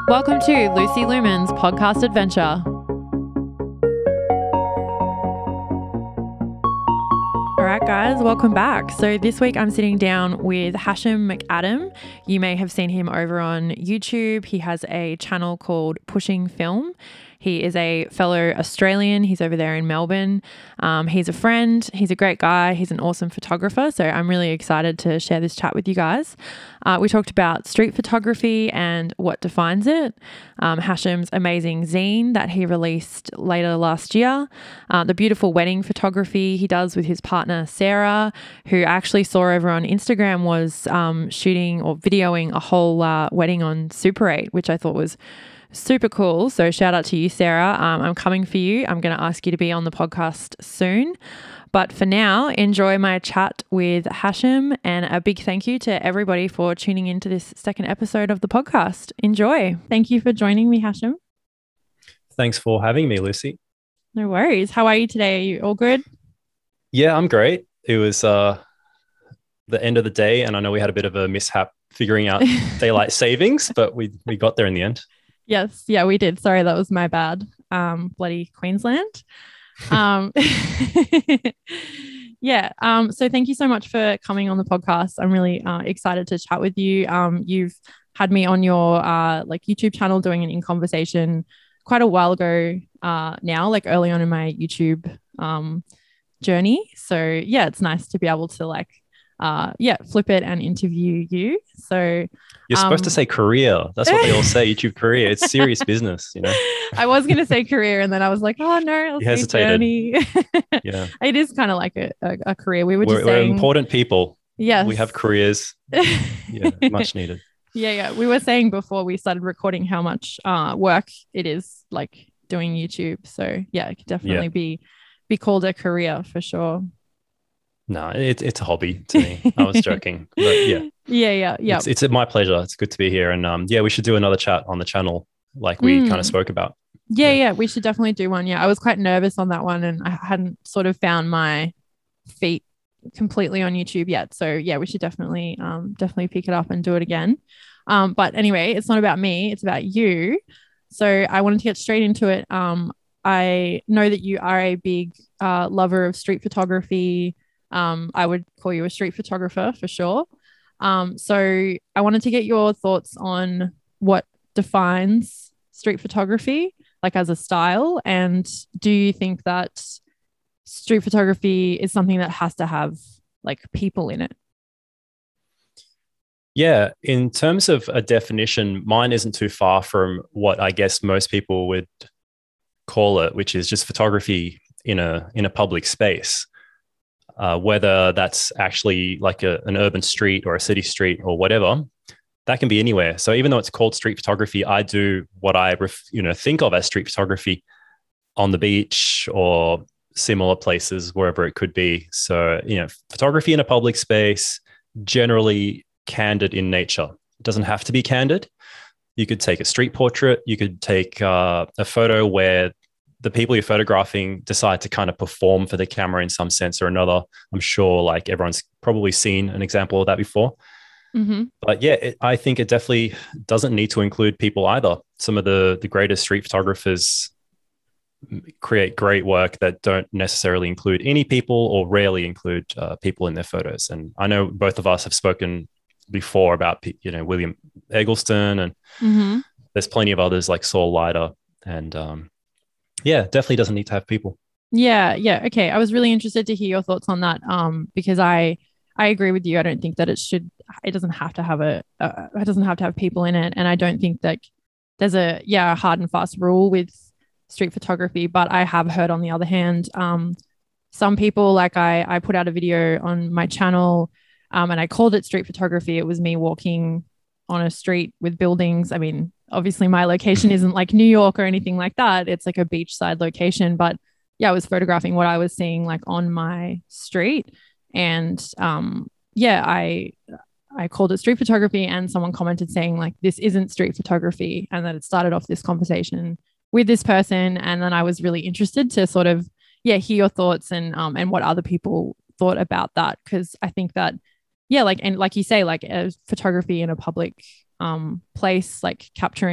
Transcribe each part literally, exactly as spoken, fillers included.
Welcome to Lucy Lumen's podcast adventure. All right, guys, welcome back. So this week I'm sitting down with Hashim McAdam. You may have seen him over on YouTube. He has a channel called Pushing Film. He is a fellow Australian. He's over there in Melbourne. Um, he's a friend. He's a great guy. He's an awesome photographer. So I'm really excited to share this chat with you guys. Uh, we talked about street photography and what defines it. Um, Hashim's amazing zine that he released later last year. Uh, the beautiful wedding photography he does with his partner, Sarah, who I actually saw over on Instagram was um, shooting or videoing a whole uh, wedding on Super eight, which I thought was super cool. So shout out to you, Sarah. Um, I'm coming for you. I'm going to ask you to be on the podcast soon. But for now, enjoy my chat with Hashim, and a big thank you to everybody for tuning into this second episode of the podcast. Enjoy. Thank you for joining me, Hashim. Thanks for having me, Lucy. No worries. How are you today? Are you all good? Yeah, I'm great. It was uh, the end of the day, and I know we had a bit of a mishap figuring out daylight savings, but we we got there in the end. Yes. Yeah, we did. Sorry, that was my bad. Um, bloody Queensland. Um, yeah. Um, so thank you so much for coming on the podcast. I'm really uh, excited to chat with you. Um, you've had me on your uh, like YouTube channel doing an in conversation quite a while ago uh, now, like early on in my YouTube um, journey. So yeah, it's nice to be able to like Uh, yeah, flip it and interview you. So you're supposed um, to say career. That's what they all say. YouTube career. It's serious business, you know. I was going to say career, and then I was like, oh no, you hesitated. Journey. Yeah, it is kind of like a, a, a career. We were we're, just saying, we're important people. Yes, we have careers. Yeah, much needed. Yeah, yeah. We were saying before we started recording how much uh, work it is like doing YouTube. So yeah, it could definitely yeah. be be called a career for sure. No, it's it's a hobby to me. I was joking, but yeah, yeah, yeah, yeah. It's, it's my pleasure. It's good to be here, and um, yeah, we should do another chat on the channel, like we mm. kind of spoke about. Yeah, yeah, yeah, we should definitely do one. Yeah, I was quite nervous on that one, and I hadn't sort of found my feet completely on YouTube yet. So yeah, we should definitely, um, definitely pick it up and do it again. Um, but anyway, it's not about me; it's about you. So I wanted to get straight into it. Um, I know that you are a big uh, lover of street photography. Um, I would call you a street photographer for sure. Um, so I wanted to get your thoughts on what defines street photography, like as a style, and do you think that street photography is something that has to have like people in it? Yeah, in terms of a definition, mine isn't too far from what I guess most people would call it, which is just photography in a in a public space. Uh, whether that's actually like a, an urban street or a city street or whatever, that can be anywhere. So even though it's called street photography, I do what I ref, you know think of as street photography on the beach or similar places, wherever it could be. So, you know, photography in a public space, generally candid in nature. It doesn't have to be candid. You could take a street portrait. You could take uh, a photo where the people you're photographing decide to kind of perform for the camera in some sense or another. I'm sure like everyone's probably seen an example of that before. Mm-hmm. But yeah, it, I think it definitely doesn't need to include people either. Some of the, the greatest street photographers create great work that don't necessarily include any people or rarely include uh, people in their photos. And I know both of us have spoken before about, you know, William Eggleston, and mm-hmm. there's plenty of others like Saul Leiter, and um, yeah, definitely doesn't need to have people. Yeah, yeah. Okay. I was really interested to hear your thoughts on that um, because I I agree with you. I don't think that it should, it doesn't have to have a, uh, it doesn't have to have people in it. And I don't think that there's a, yeah, hard and fast rule with street photography. But I have heard on the other hand, um, some people, like I, I put out a video on my channel um, and I called it street photography. It was me walking on a street with buildings. I mean, obviously my location isn't like New York or anything like that. It's like a beachside location, but yeah, I was photographing what I was seeing like on my street. And um, yeah, I, I called it street photography, and someone commented saying like, this isn't street photography. And that it started off this conversation with this person. And then I was really interested to sort of, yeah, hear your thoughts and, um, and what other people thought about that. Cause I think that, yeah, like, and like you say, like a photography in a public um, place, like capturing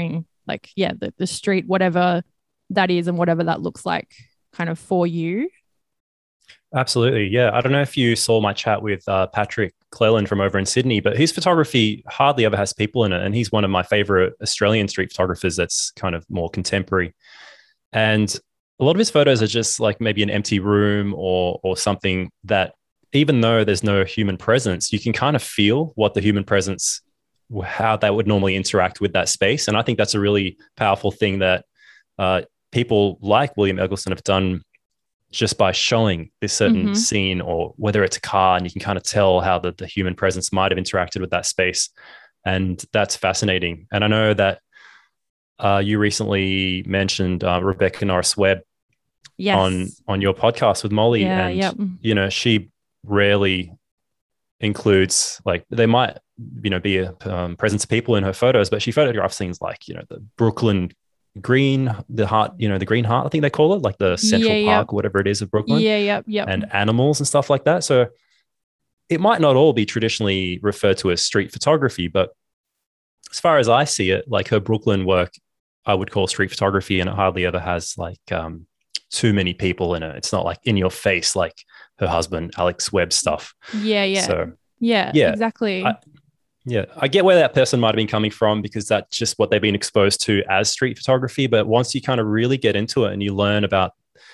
like, yeah, the, the street, whatever that is and whatever that looks like kind of for you. Absolutely. Yeah. I don't know if you saw my chat with uh, Patrick Cleland from over in Sydney, but his photography hardly ever has people in it. And he's one of my favorite Australian street photographers that's kind of more contemporary. And a lot of his photos are just like maybe an empty room or or something that, even though there's no human presence, you can kind of feel what the human presence, how that would normally interact with that space. And I think that's a really powerful thing that uh, people like William Eggleston have done just by showing this certain mm-hmm. scene, or whether it's a car, and you can kind of tell how the, the human presence might have interacted with that space. And that's fascinating. And I know that uh, you recently mentioned uh, Rebecca Norris Webb yes. on, on your podcast with Molly. Yeah, and, yep. you know, she rarely includes, like, there might, you know, be a um, presence of people in her photos, but she photographs things like, you know, the Brooklyn Green, the heart, you know, the Green Heart, I think they call it, like the Central yeah, Park, yep. or whatever it is of Brooklyn. Yeah, yep, yep. And animals and stuff like that. So it might not all be traditionally referred to as street photography, but as far as I see it, like her Brooklyn work, I would call street photography, and it hardly ever has like um, too many people in it. It's not like in your face, like her husband, Alex Webb stuff. Yeah, yeah. So, yeah, yeah, exactly. I, Yeah, I get where that person might have been coming from, because that's just what they've been exposed to as street photography. But once you kind of really get into it and you learn about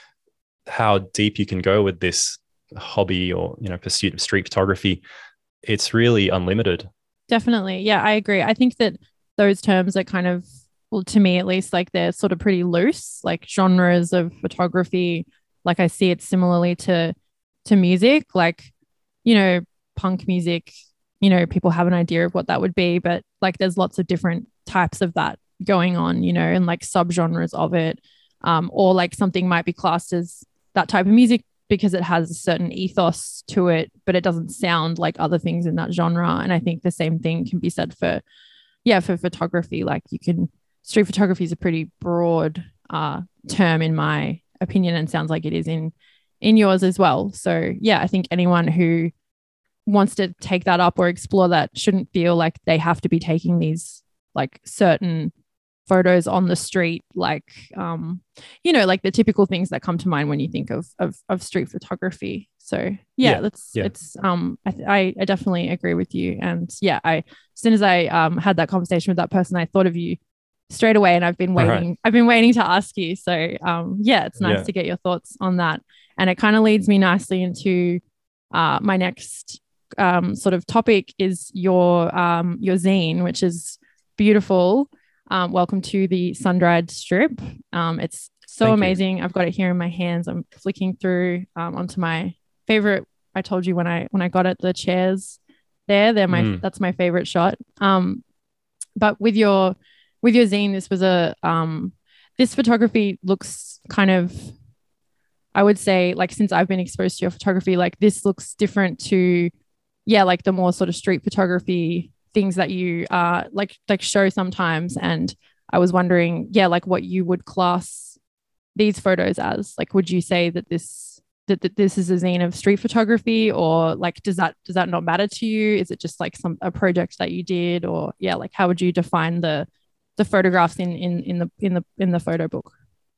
how deep you can go with this hobby or, you know, pursuit of street photography, it's really unlimited. Definitely. Yeah, I agree. I think that those terms are kind of, well, to me at least, like they're sort of pretty loose, like genres of photography. Like I see it similarly to to music, like, you know, punk music. You know, people have an idea of what that would be, but like there's lots of different types of that going on, you know, and like subgenres of it. Um, or like something might be classed as that type of music because it has a certain ethos to it, but it doesn't sound like other things in that genre. And I think the same thing can be said for, yeah, for photography. Like you can, street photography is a pretty broad uh, term in my opinion, and sounds like it is in, in yours as well. So yeah, I think anyone who wants to take that up or explore that shouldn't feel like they have to be taking these like certain photos on the street, like um you know, like the typical things that come to mind when you think of of, of street photography. So yeah, yeah that's yeah. it's um I, th- I I definitely agree with you. And yeah, I as soon as I um had that conversation with that person, I thought of you straight away, and I've been waiting right. I've been waiting to ask you. So um yeah, it's nice yeah. to get your thoughts on that. And it kind of leads me nicely into uh my next um sort of topic is your um your zine, which is beautiful. Um welcome to the Sun-Dried Strip. Um it's so Thank amazing you. I've got it here in my hands. I'm flicking through um onto my favorite. I told you when I when I got it, the chairs there they're my mm. that's my favorite shot. Um but with your with your zine, this was a um this photography looks kind of, I would say, like, since I've been exposed to your photography, like this looks different to yeah, like the more sort of street photography things that you uh like like show sometimes. And I was wondering, yeah, like what you would class these photos as. Like, would you say that this that, that this is a zine of street photography, or like does that does that not matter to you? Is it just like some a project that you did, or yeah, like how would you define the the photographs in in in the in the in the photo book?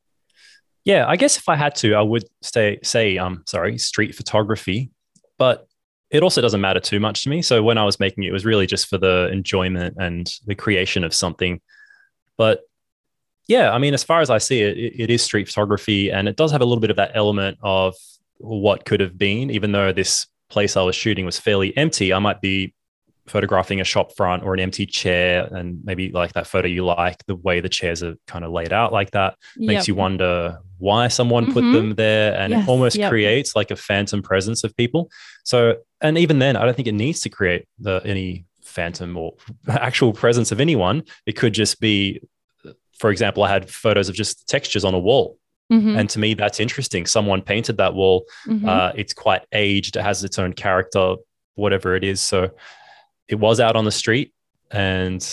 Yeah, I guess if I had to, I would say say um sorry, street photography, but it also doesn't matter too much to me. So when I was making it, it was really just for the enjoyment and the creation of something. But yeah, I mean, as far as I see it, it, it is street photography, and it does have a little bit of that element of what could have been. Even though this place I was shooting was fairly empty, I might be photographing a shop front or an empty chair, and maybe like that photo you like, the way the chairs are kind of laid out like that yep. makes you wonder why someone mm-hmm. put them there, and yes, it almost yep. creates like a phantom presence of people. So, and even then, I don't think it needs to create the, any phantom or actual presence of anyone. It could just be, for example, I had photos of just textures on a wall. Mm-hmm. And to me, that's interesting. Someone painted that wall. Mm-hmm. Uh, it's quite aged. It has its own character, whatever it is. So it was out on the street, and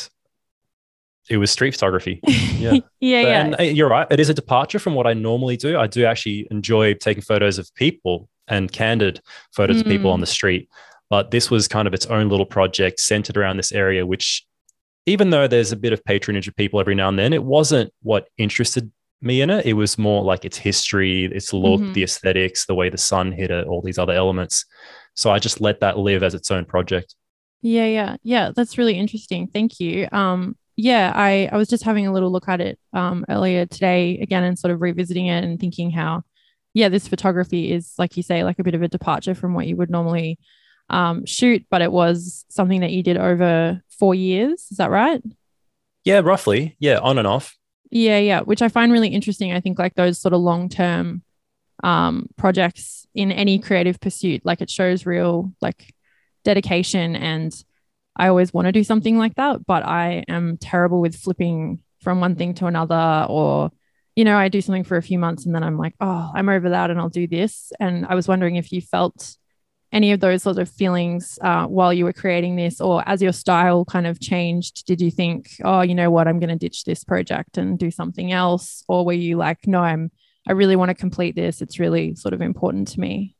it was street photography. Yeah. yeah, but, yeah. And you're right. It is a departure from what I normally do. I do actually enjoy taking photos of people and candid photos mm. of people on the street. But this was kind of its own little project centered around this area, which even though there's a bit of patronage of people every now and then, it wasn't what interested me in it. It was more like its history, its look, Mm-hmm. the aesthetics, the way the sun hit it, all these other elements. So I just let that live as its own project. Yeah, yeah, yeah. That's really interesting. Thank you. Um, yeah, I I was just having a little look at it um earlier today again and sort of revisiting it and thinking how, yeah, this photography is like you say, like a bit of a departure from what you would normally um shoot, but it was something that you did over four years. Is that right? Yeah, roughly. Yeah, on and off. Yeah, yeah. Which I find really interesting. I think like those sort of long term um projects in any creative pursuit, like it shows real like dedication and I always want to do something like that, but I am terrible with flipping from one thing to another. Or, you know, I do something for a few months and then I'm like, oh, I'm over that and I'll do this. And I was wondering if you felt any of those sort of feelings uh, while you were creating this, or as your style kind of changed, did you think, oh, you know what, I'm going to ditch this project and do something else? Or were you like, no, I'm, I really want to complete this. It's really sort of important to me.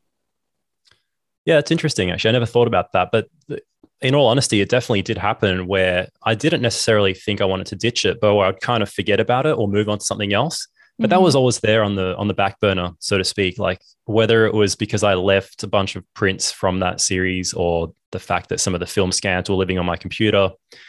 Yeah, it's interesting. Actually, I never thought about that. But in all honesty, it definitely did happen where I didn't necessarily think I wanted to ditch it, but I'd kind of forget about it or move on to something else. But that Mm-hmm. was always there on the on the back burner, so to speak. Like whether it was because I left a bunch of prints from that series, or the fact that some of the film scans were living on my computer,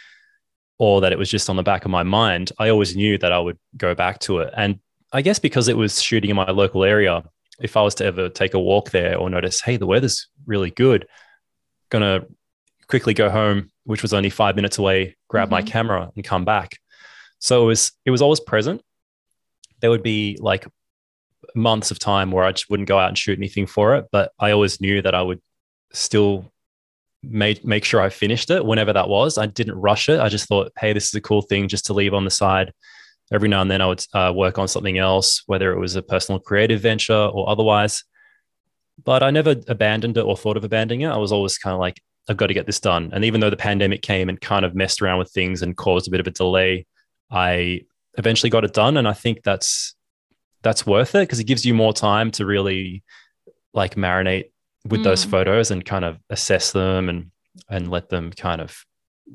or that it was just on the back of my mind, I always knew that I would go back to it. And I guess because it was shooting in my local area, if I was to ever take a walk there or notice, hey, the weather's really good, gonna quickly go home, which was only five minutes away, grab Mm-hmm. my camera and come back. So it was it was always present. There would be like months of time where I just wouldn't go out and shoot anything for it, but I always knew that I would still make make sure I finished it whenever that was. I didn't rush it. I just thought, hey, this is a cool thing just to leave on the side. Every now and then I would uh, work on something else, whether it was a personal creative venture or otherwise. But I never abandoned it or thought of abandoning it. I was always kind of like, I've got to get this done. And even though the pandemic came and kind of messed around with things and caused a bit of a delay, I eventually got it done. And I think that's that's worth it because it gives you more time to really like marinate with Mm. those photos and kind of assess them and and let them kind of,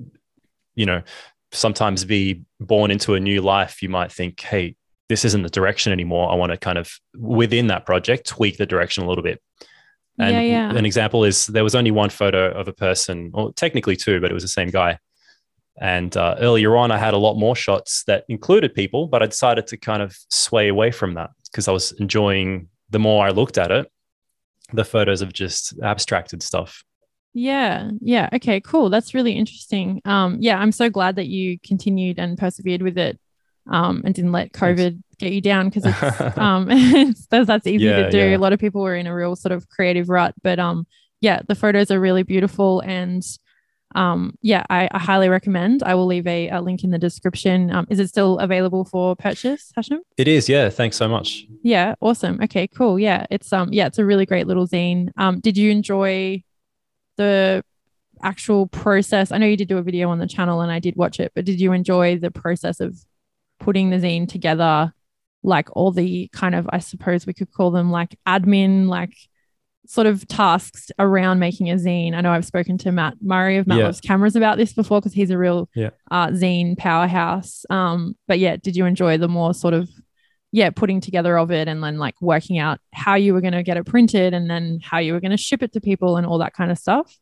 you know, sometimes be born into a new life. You might think, hey, this isn't the direction anymore. I want to kind of within that project tweak the direction a little bit. And Yeah, yeah. an example is there was only one photo of a person, or technically two, but it was the same guy. And uh, earlier on, I had a lot more shots that included people, but I decided to kind of sway away from that because I was enjoying, the more I looked at it, the photos of just abstracted stuff. Yeah. Yeah. Okay, cool. That's really interesting. Um, yeah, I'm so glad that you continued and persevered with it um, and didn't let COVID Thanks. get you down because it's, um, it's that's, that's easy Yeah, to do. yeah. A lot of people were in a real sort of creative rut, but um, yeah, the photos are really beautiful and um, yeah, I, I highly recommend. I will leave a, a link in the description. Um, is it still available for purchase, Hashim? It is. Yeah. Thanks so much. Yeah, awesome. Okay, cool. Yeah, it's um, yeah, it's a really great little zine. Um, did you enjoy the actual process? I know you did do a video on the channel and I did watch it, but did you enjoy the process of putting the zine together? Like all the kind of, I suppose we could call them like admin, like sort of tasks around making a zine. I know I've spoken to Matt Murray of Matt Yeah. Loves Cameras about this before because he's a real Yeah. uh, zine powerhouse. Um, but yeah, did you enjoy the more sort of, yeah, putting together of it and then like working out how you were going to get it printed and then how you were going to ship it to people and all that kind of stuff?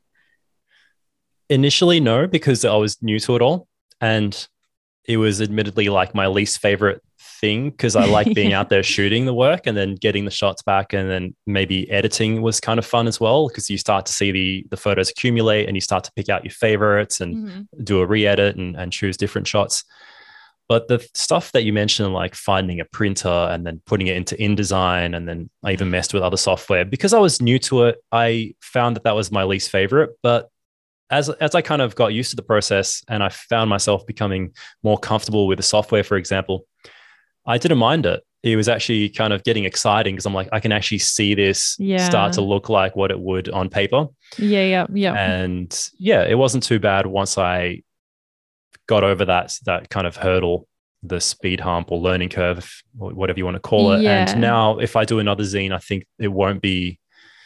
Initially, no, because I was new to it all. And it was admittedly like my least favorite thing because I like being Yeah. out there shooting the work and then getting the shots back, and then maybe editing was kind of fun as well because you start to see the the photos accumulate and you start to pick out your favorites and Mm-hmm. do a re-edit and, and choose different shots. But the stuff that you mentioned, like finding a printer and then putting it into InDesign, and then I even messed with other software because I was new to it. I found that that was my least favorite. But as as I kind of got used to the process and I found myself becoming more comfortable with the software, for example, I didn't mind it. It was actually kind of getting exciting because I'm like, I can actually see this Yeah. start to look like what it would on paper. Yeah, yeah, yeah. And yeah, it wasn't too bad once I got over that that kind of hurdle, the speed hump or learning curve, or whatever you want to call it. Yeah. And now if I do another zine, I think it won't be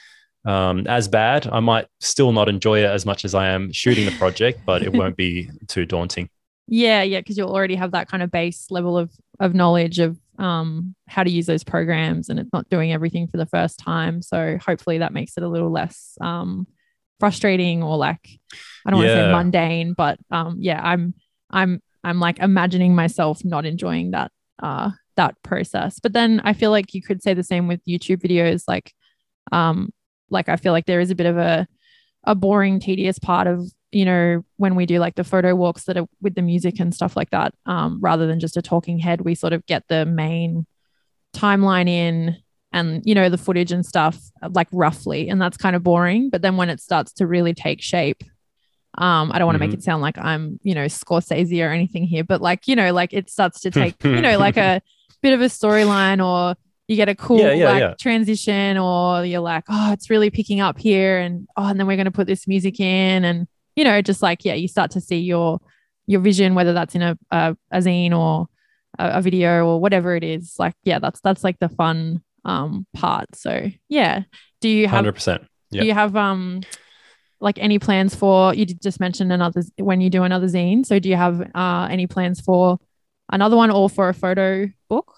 um, as bad. I might still not enjoy it as much as I am shooting the project, but it won't be too daunting. Yeah, yeah, because you'll already have that kind of base level of of knowledge of um how to use those programs, and it's not doing everything for the first time. So hopefully that makes it a little less um frustrating, or like, I don't want to say Yeah. mundane, but um yeah, I'm I'm I'm like imagining myself not enjoying that uh that process. But then I feel like you could say the same with YouTube videos, like um like I feel like there is a bit of a a boring, tedious part of, you know, when we do like the photo walks that are with the music and stuff like that, um, rather than just a talking head, we sort of get the main timeline in and, you know, the footage and stuff like roughly. And that's kind of boring. But then when it starts to really take shape, um, I don't want to make it Mhm. sound like I'm, you know, Scorsese or anything here, but like, you know, like it starts to take, you know, like a bit of a storyline, or you get a Yeah, cool yeah, like yeah. transition, or you're like, oh, it's really picking up here, and oh, and then we're going to put this music in, and you know, just like, yeah, you start to see your your vision, whether that's in a a, a zine or a, a video or whatever it is. Like, yeah, that's that's like the fun um part. So yeah, do you have one hundred percent. do Yeah. you have um like any plans for, you did just mention another when you do another zine, so do you have uh any plans for another one or for a photo book?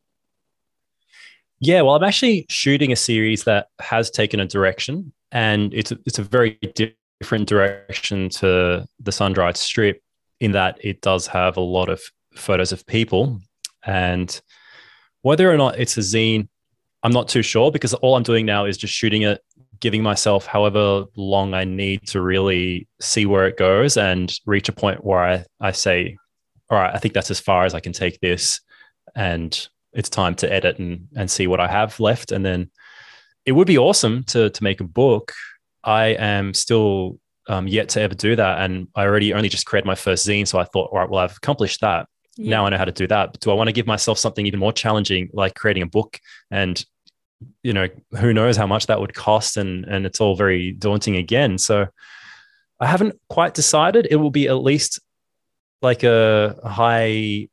Yeah, well, I'm actually shooting a series that has taken a direction, and it's a, it's a very different direction to the sun-dried strip in that it does have a lot of photos of people. And whether or not it's a zine, I'm not too sure, because all I'm doing now is just shooting it, giving myself however long I need to really see where it goes and reach a point where I, I say, all right, I think that's as far as I can take this. And it's time to edit and, and see what I have left. And then it would be awesome to, to make a book. I am still um, yet to ever do that. And I already only just created my first zine. So I thought, all right, well, I've accomplished that. Yeah. Now I know how to do that. But do I want to give myself something even more challenging, like creating a book? And, you know, who knows how much that would cost? And, and it's all very daunting again. So I haven't quite decided. It will be at least like a high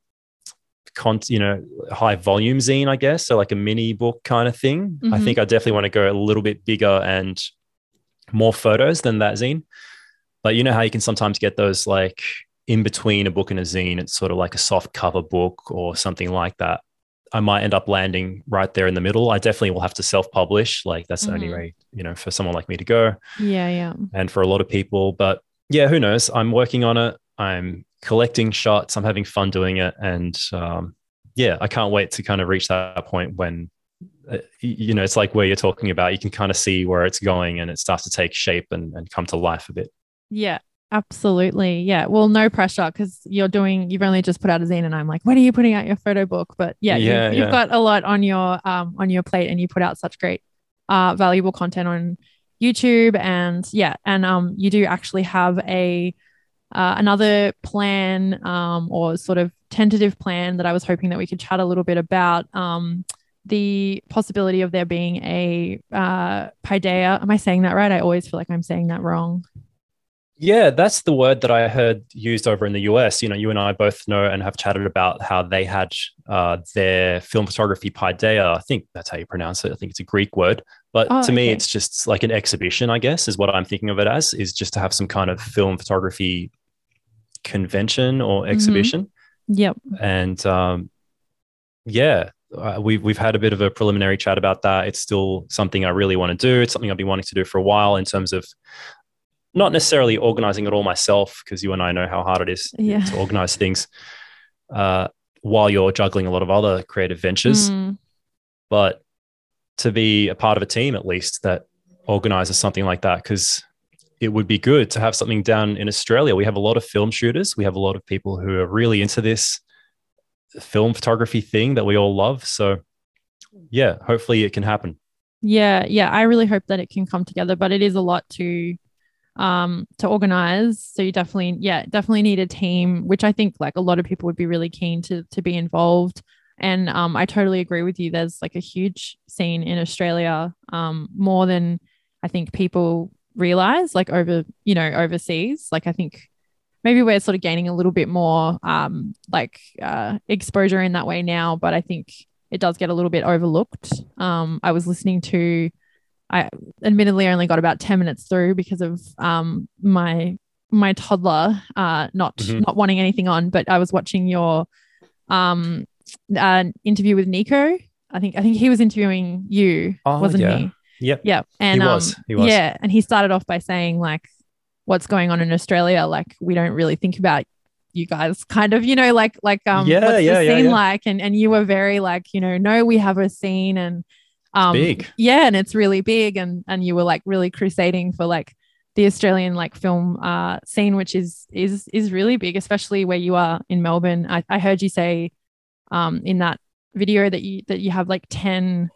con, you know, high volume zine, I guess. So like a mini book kind of thing. Mm-hmm. I think I definitely want to go a little bit bigger and more photos than that zine. But you know how you can sometimes get those like in between a book and a zine, it's sort of like a soft cover book or something like that. I might end up landing right there in the middle. I definitely will have to self-publish. Like that's mm-hmm. the only way, you know, for someone like me to go. Yeah, yeah. And for a lot of people. But yeah, who knows? I'm working on it. I'm collecting shots. I'm having fun doing it. And um, yeah, I can't wait to kind of reach that point when, uh, you know, it's like where you're talking about, you can kind of see where it's going and it starts to take shape and, and come to life a bit. Yeah, absolutely. Yeah. Well, no pressure because you're doing, you've only just put out a zine and I'm like, when are you putting out your photo book? But yeah, yeah, you've, yeah. you've got a lot on your, um, on your plate and you put out such great, uh, valuable content on YouTube. And yeah, and um, you do actually have a, Uh, another plan um, or sort of tentative plan that I was hoping that we could chat a little bit about, um, the possibility of there being a uh, paideia. Am I saying that right? I always feel like I'm saying that wrong. Yeah, that's the word that I heard used over in the U S. You know, you and I both know and have chatted about how they had uh, their film photography paideia. I think that's how you pronounce it. I think it's a Greek word. But oh, to me, okay. it's just like an exhibition, I guess, is what I'm thinking of it as, is just to have some kind of film photography convention or exhibition. Mm-hmm. Yep. And um, yeah, uh, we've, we've had a bit of a preliminary chat about that. It's still something I really want to do. It's something I've been wanting to do for a while in terms of not necessarily organizing it all myself, because you and I know how hard it is yeah. to organize things uh, while you're juggling a lot of other creative ventures. Mm. But to be a part of a team, at least, that organizes something like that, because it would be good to have something down in Australia. We have a lot of film shooters. We have a lot of people who are really into this film photography thing that we all love. So yeah, hopefully it can happen. Yeah. Yeah. I really hope that it can come together, but it is a lot to, um, to organize. So you definitely, yeah, definitely need a team, which I think like a lot of people would be really keen to, to be involved. And, um, I totally agree with you. There's like a huge scene in Australia, um, more than I think people realize, like over, you know, overseas. Like I think maybe we're sort of gaining a little bit more um like uh exposure in that way now, but I think it does get a little bit overlooked. um I was listening to, I admittedly only got about ten minutes through because of um my my toddler, uh, not Mm-hmm. not wanting anything on, but I was watching your um uh, interview with Nico. I think I think he was interviewing you, Oh, wasn't yeah. he? Yep. Yeah. And He um was. He was. yeah, and he started off by saying like what's going on in Australia, like we don't really think about you guys, kind of, you know, like like um Yeah, what's yeah, the yeah, scene yeah. like? And and you were very like, you know, no, we have a scene and um big. yeah, and it's really big, and and you were like really crusading for like the Australian like film uh scene, which is is is really big, especially where you are in Melbourne. I, I heard you say um in that video that you that you have like ten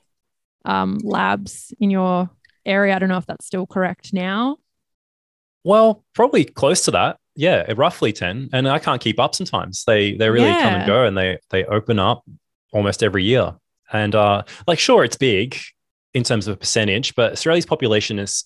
um labs in your area. I don't know if that's still correct now. Well, probably close to that. Yeah, roughly ten. And I can't keep up sometimes. They they really come and Yeah. go, and they they open up almost every year. And uh like sure, it's big in terms of a percentage, but Australia's population is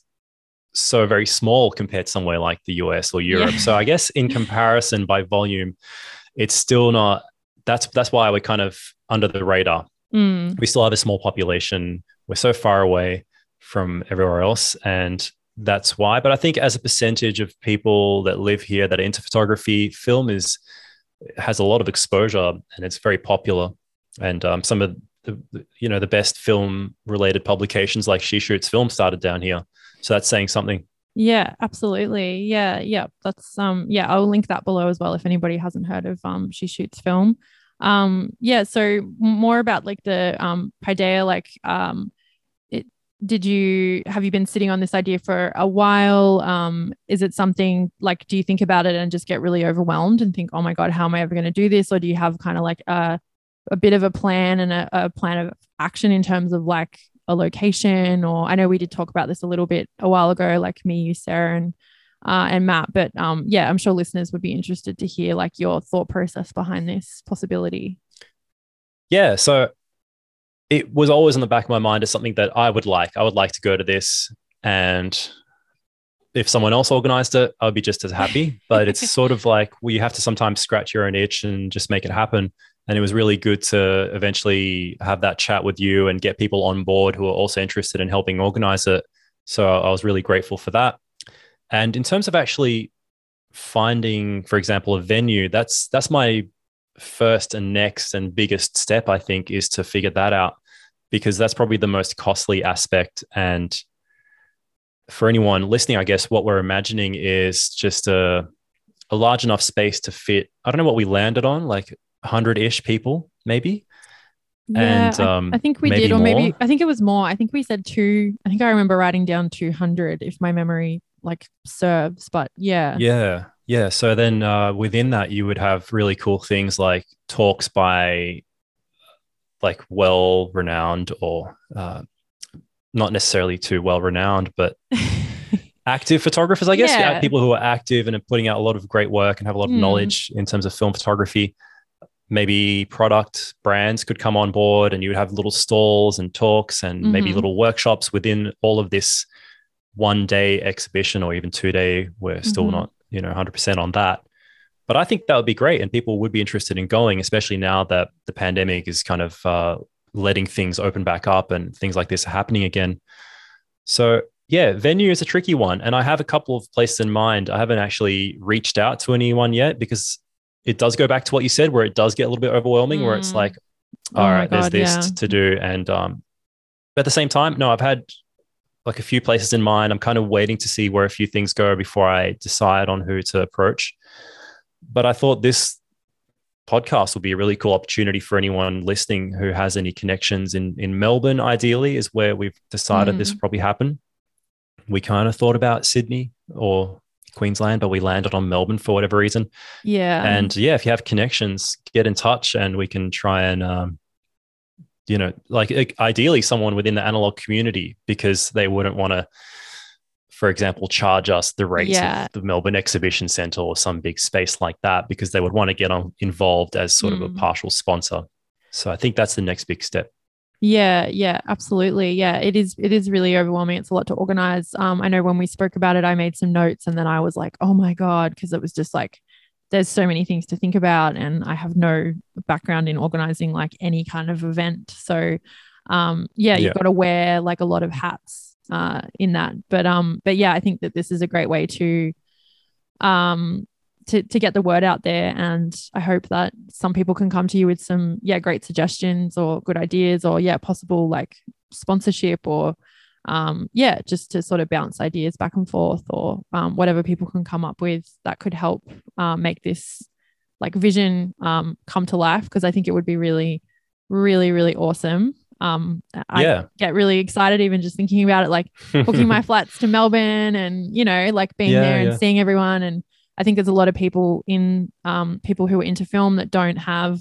so very small compared to somewhere like the U S or Europe. Yeah. So I guess in comparison by volume, it's still not that's that's why we're kind of under the radar. Mm. We still have a small population. We're so far away from everywhere else. And that's why. But I think as a percentage of people that live here that are into photography, film is has a lot of exposure and it's very popular. And um, some of the, you know, the best film related publications like She Shoots Film started down here. So that's saying something. Yeah, absolutely. Yeah, yeah. That's um yeah, I'll link that below as well if anybody hasn't heard of um She Shoots Film. Um yeah, so more about like the um Paideia, like um it did you have you been sitting on this idea for a while? Um is it something like do you think about it and just get really overwhelmed and think, "Oh my God, how am I ever going to do this?" Or do you have kind of like a a bit of a plan and a, a plan of action in terms of like a location? Or I know we did talk about this a little bit a while ago, like me, you, Sarah, and uh, and Matt. But um, yeah, I'm sure listeners would be interested to hear like your thought process behind this possibility. Yeah. So it was always in the back of my mind as something that I would like. I would like to go to this. And if someone else organized it, I would be just as happy. But it's sort of like well, you have to sometimes scratch your own itch and just make it happen. And it was really good to eventually have that chat with you and get people on board who are also interested in helping organize it. So I was really grateful for that. And in terms of actually finding, for example, a venue, that's that's my first and next and biggest step, I think, is to figure that out, because that's probably the most costly aspect. And for anyone listening, I guess what we're imagining is just a, a large enough space to fit, I don't know what we landed on, like one hundred-ish people, maybe. Yeah, and um, I, I think we maybe did, or more. maybe I think it was more. I think we said two. I think I remember writing down two hundred, if my memory like serves. But yeah, Yeah. Yeah. So then uh, within that, you would have really cool things like talks by like well-renowned or uh, not necessarily too well-renowned, but active photographers, I guess. Yeah. Yeah, people who are active and are putting out a lot of great work and have a lot of Mm. knowledge in terms of film photography. Maybe product brands could come on board and you would have little stalls and talks and maybe Mhm. little workshops within all of this one day exhibition or even two day. We're still Mhm. not, you know, one hundred percent on that. But I think that would be great. And people would be interested in going, especially now that the pandemic is kind of uh, letting things open back up and things like this are happening again. So yeah, venue is a tricky one. And I have a couple of places in mind. I haven't actually reached out to anyone yet because it does go back to what you said, where it does get a little bit overwhelming, where it's Mm. like, Oh all my right, there's God, this yeah. to do. And um, but at the same time, no, I've had like a few places in mind. I'm kind of waiting to see where a few things go before I decide on who to approach. But I thought this podcast will be a really cool opportunity for anyone listening who has any connections in, in Melbourne, ideally, is where we've decided Mm. this will probably happen. We kind of thought about Sydney or Queensland, but we landed on Melbourne for whatever reason. Yeah. And yeah, if you have connections, get in touch and we can try and, um, you know, like ideally someone within the analog community, because they wouldn't want to, for example, charge us the rates Yeah. of the Melbourne Exhibition Centre or some big space like that, because they would want to get on involved as sort of a Mm. partial sponsor. So I think that's the next big step. Yeah, yeah, absolutely. Yeah, it is it is really overwhelming. It's a lot to organize. Um, I know when we spoke about it, I made some notes and then I was like, oh my God, because it was just like there's so many things to think about and I have no background in organizing like any kind of event. So um yeah, you've Yeah. got to wear like a lot of hats uh in that. But um, but yeah, I think that this is a great way to um, to, to get the word out there. And I hope that some people can come to you with some, yeah, great suggestions or good ideas or, yeah, possible like sponsorship or, um, yeah, just to sort of bounce ideas back and forth or um, whatever people can come up with that could help uh, make this like vision um, come to life. Because I think it would be really, really, really awesome. Um, I yeah. get really excited even just thinking about it, like booking my flights to Melbourne and, you know, like being yeah, there and yeah. seeing everyone. And I think there's a lot of people in um, people who are into film that don't have,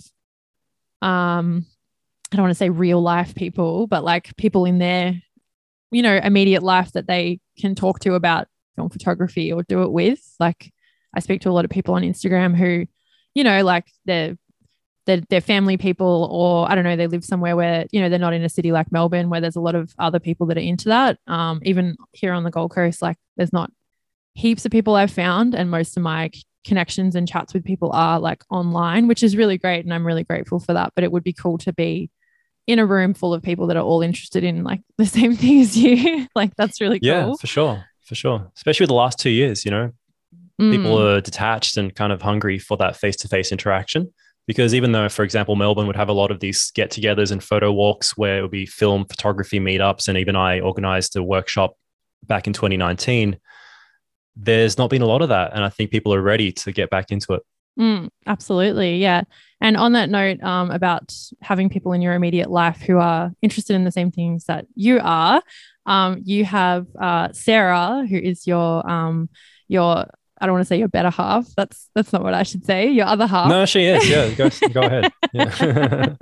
um, I don't want to say real life people, but like people in their, you know, immediate life that they can talk to about film photography or do it with. Like I speak to a lot of people on Instagram who, you know, like they're, they're, they're family people, or I don't know, they live somewhere where, you know, they're not in a city like Melbourne where there's a lot of other people that are into that. Um, even here on the Gold Coast, like there's not heaps of people I've found, and most of my connections and chats with people are like online, which is really great. And I'm really grateful for that. But it would be cool to be in a room full of people that are all interested in like the same thing as you. Like that's really yeah, cool. for sure. For sure. Especially the last two years, you know, Mm. people are detached and kind of hungry for that face-to-face interaction. Because even though, for example, Melbourne would have a lot of these get-togethers and photo walks where it would be film photography meetups, and even I organized a workshop back in twenty nineteen, there's not been a lot of that. And I think people are ready to get back into it. Mm, absolutely. Yeah. And on that note, um, about having people in your immediate life who are interested in the same things that you are, um, you have uh, Sarah, who is your, um, your, I don't want to say your better half. That's, that's not what I should say. Your other half. No, she is. Yeah. Go, go ahead. Yeah.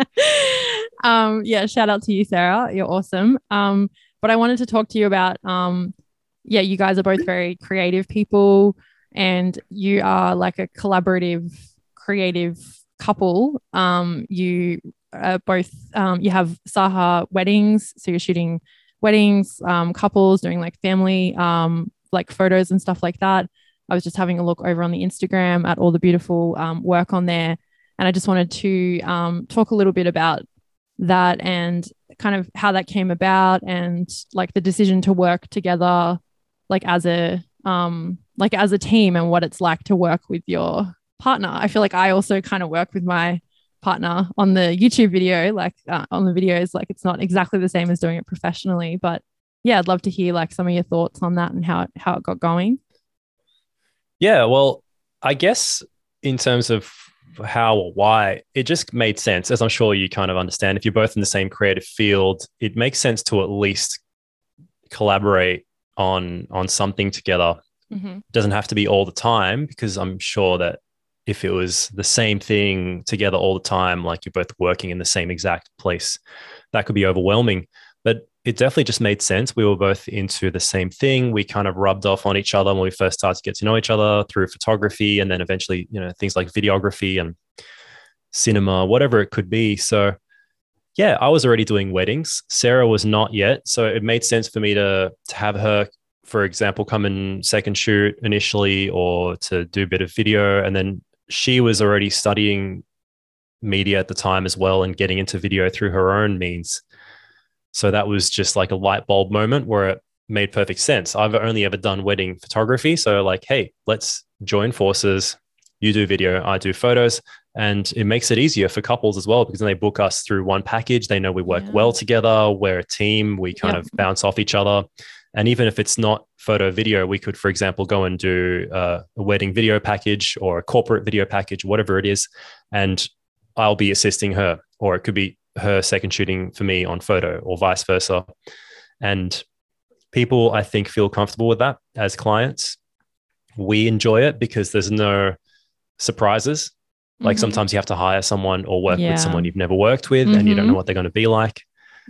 um, yeah. Shout out to you, Sarah. You're awesome. Um, but I wanted to talk to you about, um, yeah, you guys are both very creative people, and you are like a collaborative, creative couple. Um, you uh, both, um, you have Saha weddings. So you're shooting weddings, um, couples, doing like family, um, like photos and stuff like that. I was just having a look over on the Instagram at all the beautiful um, work on there. And I just wanted to um, talk a little bit about that and kind of how that came about, and like the decision to work together, like as a, um, like as a team, and what it's like to work with your partner. I feel like I also kind of work with my partner on the YouTube video, like uh, on the videos, like it's not exactly the same as doing it professionally, but yeah, I'd love to hear like some of your thoughts on that and how it, how it got going. Yeah, well, I guess in terms of how or why, it just made sense, as I'm sure you kind of understand. If you're both in the same creative field, it makes sense to at least collaborate on on something together. Mm-hmm. It doesn't have to be all the time, because I'm sure that if it was the same thing together all the time, like you're both working in the same exact place, that could be overwhelming. But it definitely just made sense. We were both into the same thing. We kind of rubbed off on each other when we first started to get to know each other through photography, and then eventually, you know, things like videography and cinema, whatever it could be. So yeah, I was already doing weddings. Sarah was not yet. So it made sense for me to, to have her, for example, come and second shoot initially, or to do a bit of video. And then she was already studying media at the time as well, and getting into video through her own means. So that was just like a light bulb moment where it made perfect sense. I've only ever done wedding photography. So like, hey, let's join forces. You do video, I do photos. And it makes it easier for couples as well, because then they book us through one package. They know we work Yeah. well together. We're a team. We kind Yep. of bounce off each other. And even if it's not photo video, we could, for example, go and do uh, a wedding video package or a corporate video package, whatever it is. And I'll be assisting her, or it could be her second shooting for me on photo, or vice versa. And people, I think, feel comfortable with that as clients. We enjoy it because there's no surprises. Like Mhm. sometimes you have to hire someone or work Yeah. with someone you've never worked with, and you don't Mhm. know what they're going to be like.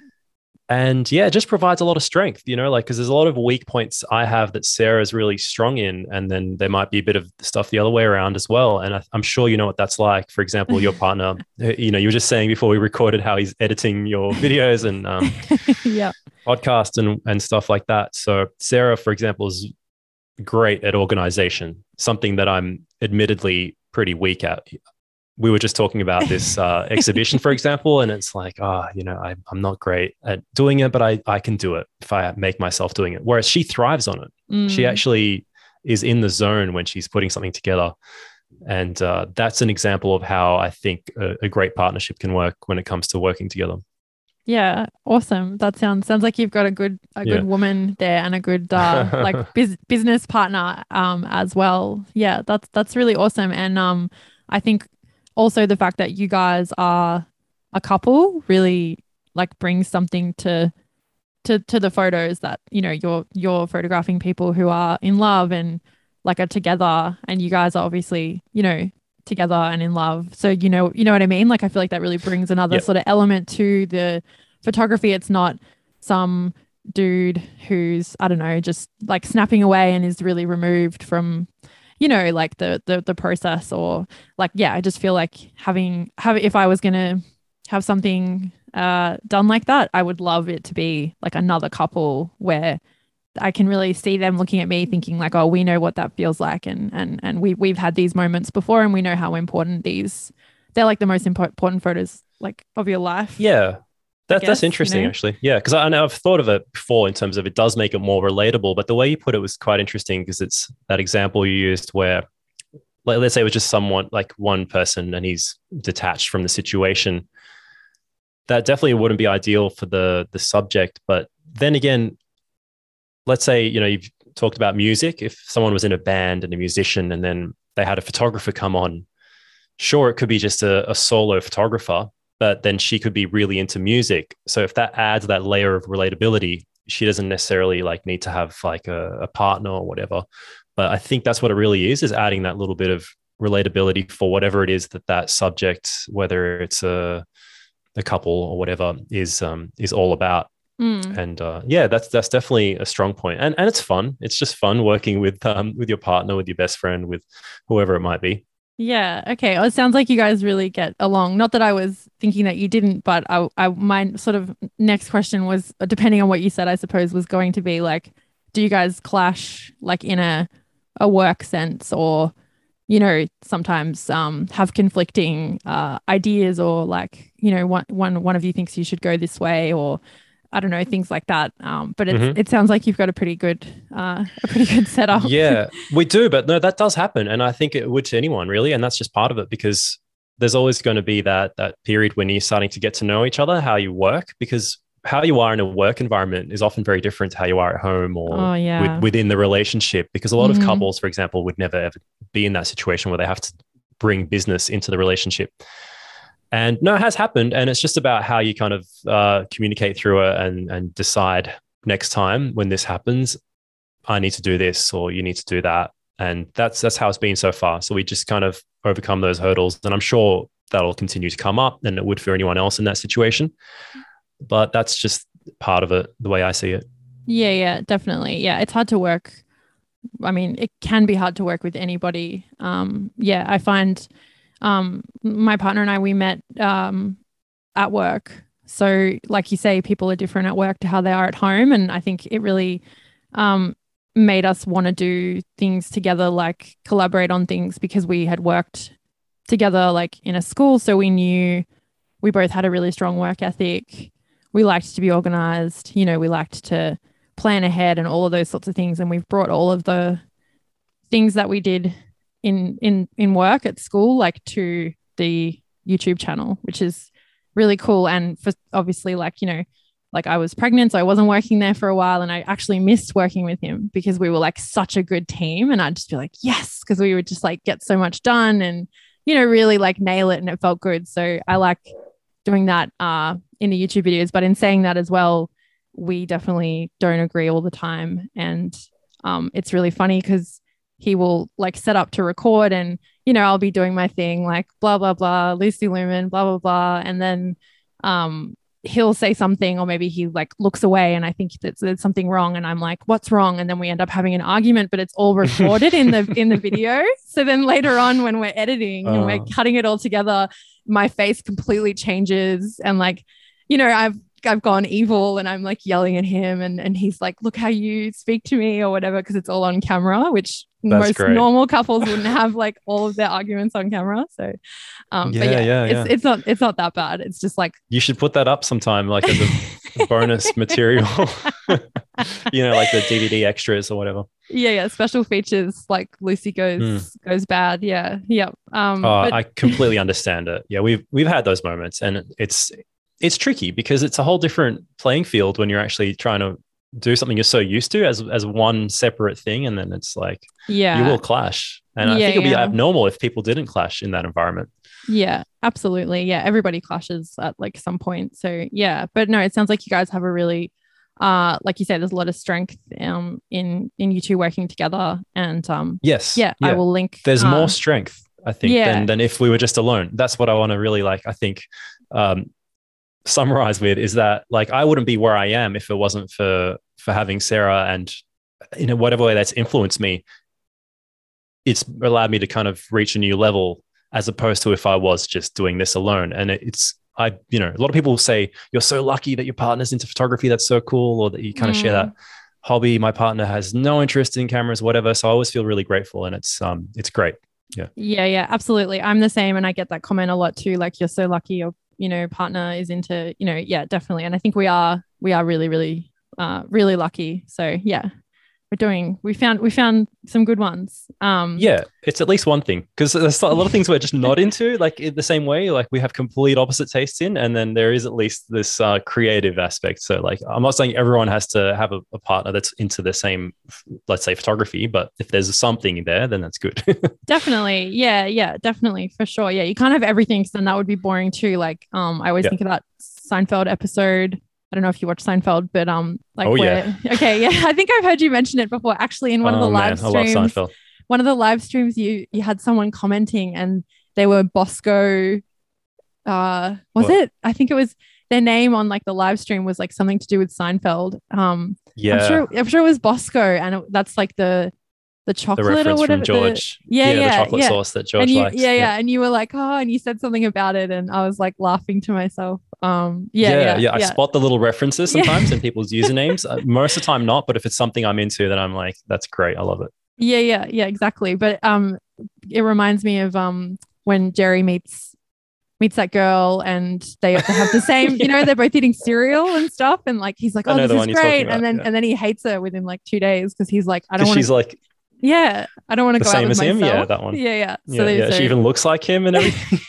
And yeah, it just provides a lot of strength, you know, like, because there's a lot of weak points I have that Sarah's really strong in. And then there might be a bit of stuff the other way around as well. And I, I'm sure you know what that's like. For example, your partner, you know, you were just saying before we recorded how he's editing your videos and um, Yeah. podcasts and, and stuff like that. So Sarah, for example, is great at organization, something that I'm admittedly pretty weak at. We were just talking about this uh, exhibition, for example, and it's like, oh, you know, I, I'm not great at doing it, but I, I can do it if I make myself doing it. Whereas she thrives on it. Mm. She actually is in the zone when she's putting something together. And uh, that's an example of how I think a, a great partnership can work when it comes to working together. Yeah, awesome. That sounds sounds like you've got a good a good Yeah. woman there and a good uh, like biz- business partner um as well. Yeah, that's that's really awesome. And um I think also the fact that you guys are a couple really like brings something to to to the photos, that you know you're you're photographing people who are in love and like are together, and you guys are obviously, you know, together and in love. So you know, you know what I mean? Like I feel like that really brings another Yep. sort of element to the photography. It's not some dude who's, I don't know, just like snapping away and is really removed from, you know, like the the the process, or like, yeah, I just feel like having have if I was gonna have something uh done like that, I would love it to be like another couple where I can really see them looking at me thinking like, oh, we know what that feels like, and and and we we've had these moments before, and we know how important these they're like the most impo- important photos like of your life. Yeah. That, guess, that's interesting, you know? actually. Yeah, because I, I know I've thought of it before in terms of it does make it more relatable, but the way you put it was quite interesting because it's that example you used where, like, let's say it was just someone like one person and he's detached from the situation. That definitely wouldn't be ideal for the the subject. But then again, let's say, you know, you've talked about music. If someone was in a band and a musician and then they had a photographer come on, sure, it could be just a, a solo photographer, but then she could be really into music. So if that adds that layer of relatability, she doesn't necessarily like need to have like a, a partner or whatever. But I think that's what it really is, is adding that little bit of relatability for whatever it is that that subject, whether it's a, a couple or whatever, is um, is all about. Mm. And uh, yeah, that's that's definitely a strong point. And and it's fun. It's just fun working with um, with your partner, with your best friend, with whoever it might be. Yeah. Okay. Well, it sounds like you guys really get along. Not that I was thinking that you didn't, but I, I, my sort of next question was, depending on what you said, I suppose, was going to be like, do you guys clash like in a, a work sense, or, you know, sometimes um have conflicting uh ideas, or like, you know, one one one of you thinks you should go this way, or I don't know, things like that. Um, but it's Mm-hmm. it sounds like you've got a pretty good uh a pretty good setup. Yeah, we do, but no, that does happen, and I think it would to anyone really, and that's just part of it because there's always going to be that that period when you're starting to get to know each other, how you work, because how you are in a work environment is often very different to how you are at home or Oh with, yeah. within the relationship. Because a lot of Mhm. couples, for example, would never ever be in that situation where they have to bring business into the relationship. And no, it has happened, and it's just about how you kind of uh, communicate through it and and decide next time when this happens, I need to do this or you need to do that. And that's that's how it's been so far. So we just kind of overcome those hurdles. And I'm sure that'll continue to come up, and it would for anyone else in that situation. But that's just part of it, the way I see it. Yeah, yeah, definitely. Yeah, it's hard to work. I mean, it can be hard to work with anybody. Um, yeah, I find um my partner and I, we met um at work. So like you say, people are different at work to how they are at home. And I think it really um made us want to do things together, like collaborate on things, because we had worked together like in a school. So we knew we both had a really strong work ethic. We liked to be organized, you know, we liked to plan ahead and all of those sorts of things. And we've brought all of the things that we did in in in work at school like to the YouTube channel, which is really cool. And for obviously, like, you know, like I was pregnant, so I wasn't working there for a while, and I actually missed working with him because we were like such a good team, and I'd just be like, yes, because we would just like get so much done and, you know, really like nail it, and it felt good. So I like doing that uh in the YouTube videos. But in saying that as well, we definitely don't agree all the time. And um it's really funny because he will like set up to record, and, you know, I'll be doing my thing like blah, blah, blah, Lucy Lumen, blah, blah, blah. And then um, he'll say something, or maybe he like looks away and I think that there's something wrong. And I'm like, what's wrong? And then we end up having an argument, but it's all recorded in the, in the video. So then later on when we're editing uh, and we're cutting it all together, my face completely changes. And like, you know, I've, I've gone evil and I'm like yelling at him, and, and he's like, look how you speak to me or whatever, because it's all on camera, which That's most great. normal couples wouldn't have like all of their arguments on camera. So um yeah, but yeah, yeah, it's yeah. it's not it's not that bad. It's just like you should put that up sometime, like as a bonus material. you know, like the D V D extras or whatever. Yeah, yeah. Special features like Lucy goes Mm. goes bad. Yeah, yeah. Um, Oh, but I completely understand it. Yeah, we've we've had those moments, and it's it's tricky because it's a whole different playing field when you're actually trying to do something you're so used to as as one separate thing, and then it's like yeah, you will clash. And I yeah, think it'd be yeah. abnormal if people didn't clash in that environment. Yeah, absolutely. Yeah, everybody clashes at like some point. So yeah, but no, it sounds like you guys have a really, uh, like you said, there's a lot of strength um in in you two working together. And um, Yes. yeah, I Yeah. will link. There's uh, more strength, I think, yeah. than than if we were just alone. That's what I want to really like, I think, um, summarize with is that like I wouldn't be where I am if it wasn't for for having Sarah, and in whatever way that's influenced me, it's allowed me to kind of reach a new level as opposed to if I was just doing this alone. And it's, I, you know, a lot of people say you're so lucky that your partner's into photography. That's so cool. Or that you kind of Mm. share that hobby. My partner has no interest in cameras, whatever. So I always feel really grateful, and it's, um, it's great. Yeah. Yeah, yeah, absolutely. I'm the same. And I get that comment a lot too. Like, you're so lucky your, you know, partner is into, you know, yeah, definitely. And I think we are, we are really, really, uh, really lucky. So yeah, we're doing, we found, we found some good ones. Um, Yeah, it's at least one thing, because there's a lot of things we're just not into, like in the same way, like we have complete opposite tastes in, and then there is at least this uh, creative aspect. So like, I'm not saying everyone has to have a, a partner that's into the same, let's say, photography, but if there's something there, then that's good. Definitely. Yeah, yeah, definitely. For sure. Yeah. You can't have everything. So then that would be boring too. Like, um, I always Yeah. think of that Seinfeld episode. I don't know if you watch Seinfeld, but um, like, Oh, where, yeah. okay, yeah, I think I've heard you mention it before. Actually, in one of the Oh, man, live I love streams, Seinfeld. one of the live streams, you you had someone commenting, and they were Bosco. Uh, was What? it? I think it was their name on like the live stream was like something to do with Seinfeld. Um, Yeah. I'm sure. I'm sure it was Bosco, and it, that's like the the The chocolate or reference whatever. from the- George. yeah, the yeah, chocolate yeah. sauce that George and you, likes. yeah, yeah, and you were like, oh, and you said something about it, and I was like laughing to myself. Um, yeah, yeah, yeah, yeah. I yeah. spot the little references Yeah. sometimes in people's usernames. Uh, most of the time, not. But if it's something I'm into, then I'm like, that's great. I love it. Yeah, yeah, yeah, exactly. But um, it reminds me of um when Jerry meets meets that girl, and they, they have the same, you know, they're both eating cereal and stuff, and like he's like, I oh, know this the is one you're talking great, about, and then yeah. and then he hates her within like two days because he's like, I don't Because want she's to, like yeah, I don't want to the go out same with as him. myself. Yeah, that one. Yeah, yeah. Yeah, they- yeah. She even looks like him and everything.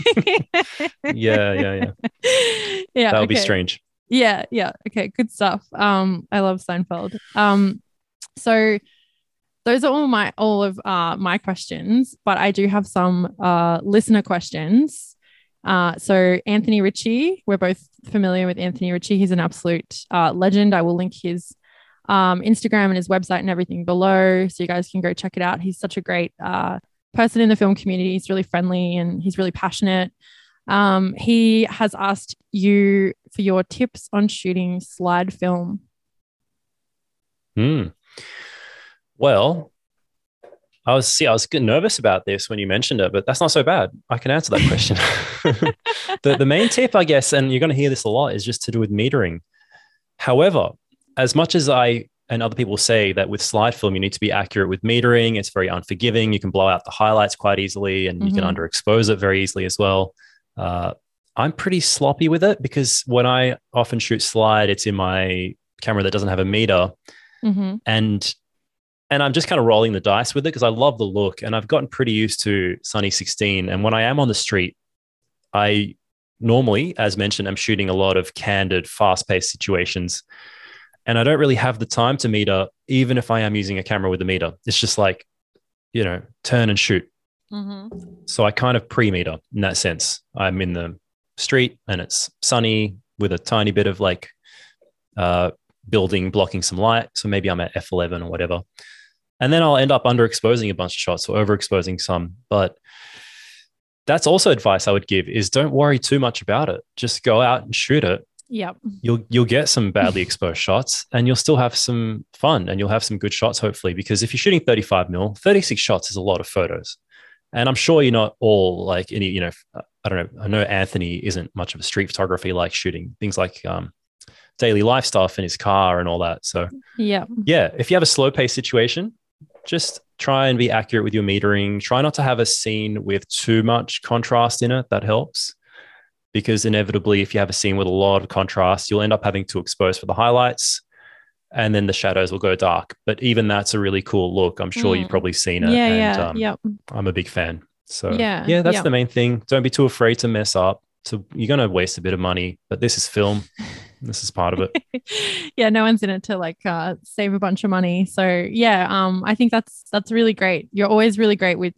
yeah, yeah, yeah. yeah, That would be okay. strange. Yeah, yeah. Okay, good stuff. Um, I love Seinfeld. Um, so those are all my all of uh my questions, but I do have some uh listener questions. Uh, so Anthony Ritchie, we're both familiar with Anthony Ritchie. He's an absolute uh, legend. I will link his um, Instagram and his website and everything below, so you guys can go check it out. He's such a great uh, person in the film community. He's really friendly and he's really passionate. Um, he has asked you for your tips on shooting slide film. Hmm. Well, I was see, I was getting nervous about this when you mentioned it, but that's not so bad. I can answer that question. the the main tip, I guess, and you're going to hear this a lot, is just to do with metering. However, as much as I and other people say that with slide film you need to be accurate with metering, it's very unforgiving. You can blow out the highlights quite easily, and you Mhm. can underexpose it very easily as well. Uh, I'm pretty sloppy with it because when I often shoot slide, it's in my camera that doesn't have a meter, Mm-hmm. and and I'm just kind of rolling the dice with it because I love the look, and I've gotten pretty used to Sunny sixteen. And when I am on the street, I normally, as mentioned, I'm shooting a lot of candid, fast-paced situations, and I don't really have the time to meter, even if I am using a camera with a meter. It's just like, you know, turn and shoot. Mm-hmm. So I kind of pre-meter in that sense. I'm in the street and it's sunny with a tiny bit of like uh, building blocking some light. So maybe I'm at F eleven or whatever. And then I'll end up underexposing a bunch of shots or overexposing some. But that's also advice I would give is don't worry too much about it. Just go out and shoot it. Yep. You'll you'll get some badly exposed shots and you'll still have some fun and you'll have some good shots, hopefully, because if you're shooting thirty-five mil, thirty-six shots is a lot of photos. And I'm sure you're not all like any, you know, I don't know. I know Anthony isn't much of a street photography, like shooting things like um, daily life stuff in his car and all that. So Yeah. yeah, if you have a slow pace situation, just try and be accurate with your metering. Try not to have a scene with too much contrast in it. That helps. Because inevitably, if you have a scene with a lot of contrast, you'll end up having to expose for the highlights. and then the shadows will go dark. But even that's a really cool look. I'm sure Mm. you've probably seen it. Yeah, and yeah, um, yep. I'm a big fan. So Yeah, yeah, that's yep. the main thing. Don't be too afraid to mess up. So you're going to waste a bit of money, but this is film. This is part of it. Yeah, no one's in it to like uh, save a bunch of money. So yeah, um, I think that's that's really great. You're always really great with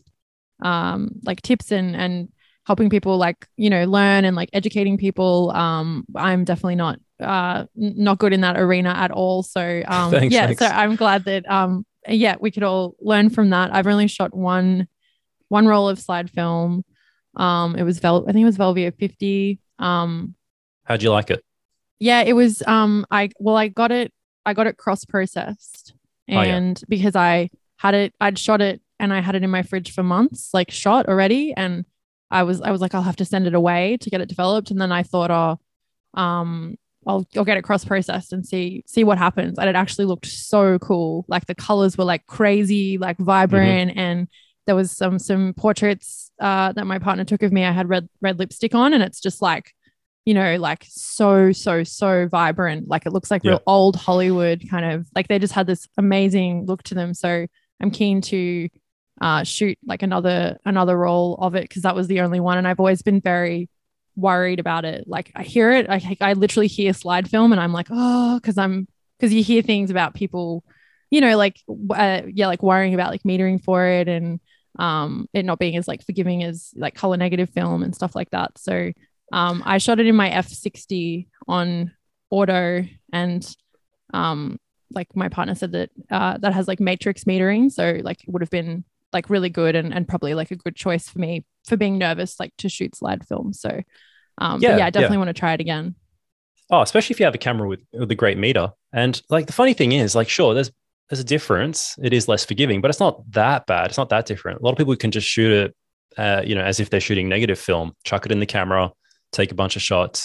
um, like tips and and helping people like you know learn and like educating people. Um, I'm definitely not uh not good in that arena at all. So um, Thanks, yeah, thanks. so I'm glad that um, yeah, we could all learn from that. I've only shot one one roll of slide film. Um, it was Vel- I think it was Velvia fifty. Um, How'd you like it? yeah, it was um I well I got it I got it cross processed and Oh, yeah. because I had it I'd shot it and I had it in my fridge for months like shot already and I was I was like I'll have to send it away to get it developed and then I thought oh um I'll I'll get it cross processed and see see what happens and it actually looked so cool like the colors were like crazy like vibrant Mm-hmm. and there was some some portraits uh that my partner took of me I had red red lipstick on and it's just like you know, like so, so, so vibrant. Like it looks like Yeah. real old Hollywood kind of like they just had this amazing look to them. So I'm keen to uh, shoot like another another role of it because that was the only one. And I've always been very worried about it. Like I hear it, I I literally hear slide film and I'm like, oh, because I'm because you hear things about people, you know, like uh, yeah, like worrying about like metering for it and um it not being as like forgiving as like color negative film and stuff like that. So um, I shot it in my F sixty on auto and um, like my partner said that uh, that has like matrix metering. So like it would have been like really good and, and probably like a good choice for me for being nervous like to shoot slide film. So um, but Yeah. yeah, I definitely Yeah. want to try it again. Oh, especially if you have a camera with, with a great meter. And like the funny thing is, like, sure, there's there's a difference. It is less forgiving, but it's not that bad. It's not that different. A lot of people can just shoot it, uh, you know, as if they're shooting negative film, chuck it in the camera, take a bunch of shots.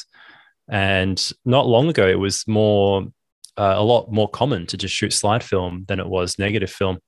And not long ago, it was more, uh, a lot more common to just shoot slide film than it was negative film.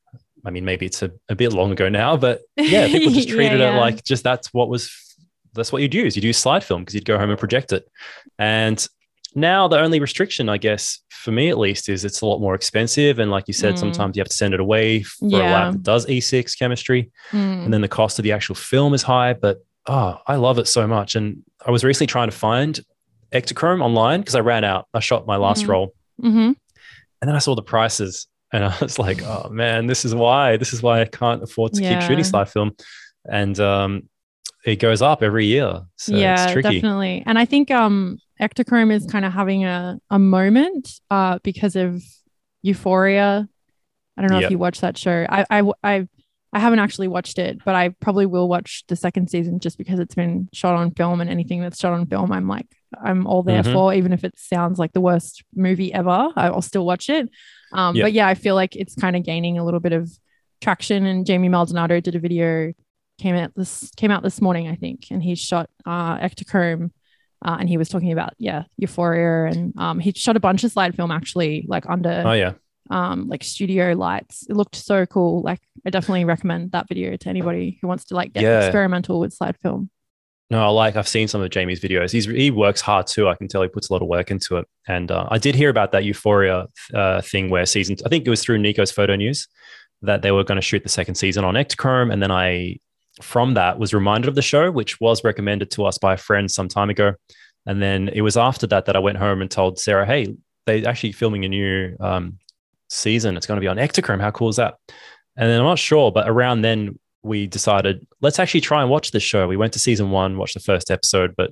I mean, maybe it's a, a bit long ago now, but yeah, people just treated yeah, yeah. it like just that's what was, that's what you'd use. You'd use slide film because you'd go home and project it. And now the only restriction, I guess, for me at least, is it's a lot more expensive. And like you said, Mm. sometimes you have to send it away for a Yeah. lab that does E six chemistry. Mm. And then the cost of the actual film is high. But oh, I love it so much. And I was recently trying to find Ektachrome online because I ran out. I shot my last Mhm. roll. Mm-hmm. And then I saw the prices and I was like, oh man, this is why. This is why I can't afford to Yeah. keep shooting slide film. And um, it goes up every year. So yeah, it's tricky. definitely. And I think um Ektachrome is kind of having a, a moment uh because of Euphoria. I don't know Yep. if you watched that show. I, I I I haven't actually watched it, but I probably will watch the second season just because it's been shot on film and anything that's shot on film, I'm like I'm all there Mhm. for, even if it sounds like the worst movie ever. I'll still watch it. Um, Yep. But yeah, I feel like it's kind of gaining a little bit of traction. And Jamie Maldonado did a video came out this came out this morning, I think, and he shot uh, Ektachrome. Uh, and he was talking about yeah Euphoria, and um, he shot a bunch of slide film actually, like under Oh yeah. um, like studio lights. It looked so cool. Like I definitely recommend that video to anybody who wants to like get Yeah. experimental with slide film. No, I like I've seen some of Jamie's videos. He's he works hard too. I can tell he puts a lot of work into it. And uh, I did hear about that Euphoria uh, thing where season. I think it was through Nico's Photo News that they were going to shoot the second season on Ektachrome, and then I, from that, was reminded of the show, which was recommended to us by a friend some time ago. And then it was after that that I went home and told Sarah, "Hey, they're actually filming a new um, season. It's going to be on Ektachrome. How cool is that?" And then I'm not sure, but around then we decided, let's actually try and watch this show. We went to season one, watched the first episode, but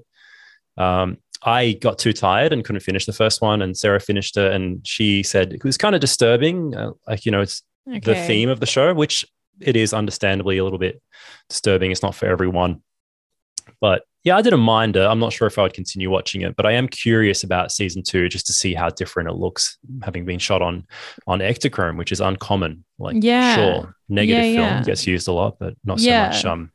um, I got too tired and couldn't finish the first one. And Sarah finished it, and she said it was kind of disturbing. Uh, like, you know, it's Okay. the theme of the show, which it is understandably a little bit disturbing. It's not for everyone. But yeah, I didn't mind it. I'm not sure if I would continue watching it, but I am curious about season two just to see how different it looks, having been shot on on Ektachrome, which is uncommon. Like, Yeah. sure, negative Yeah, film yeah. gets used a lot, but not Yeah. so much um,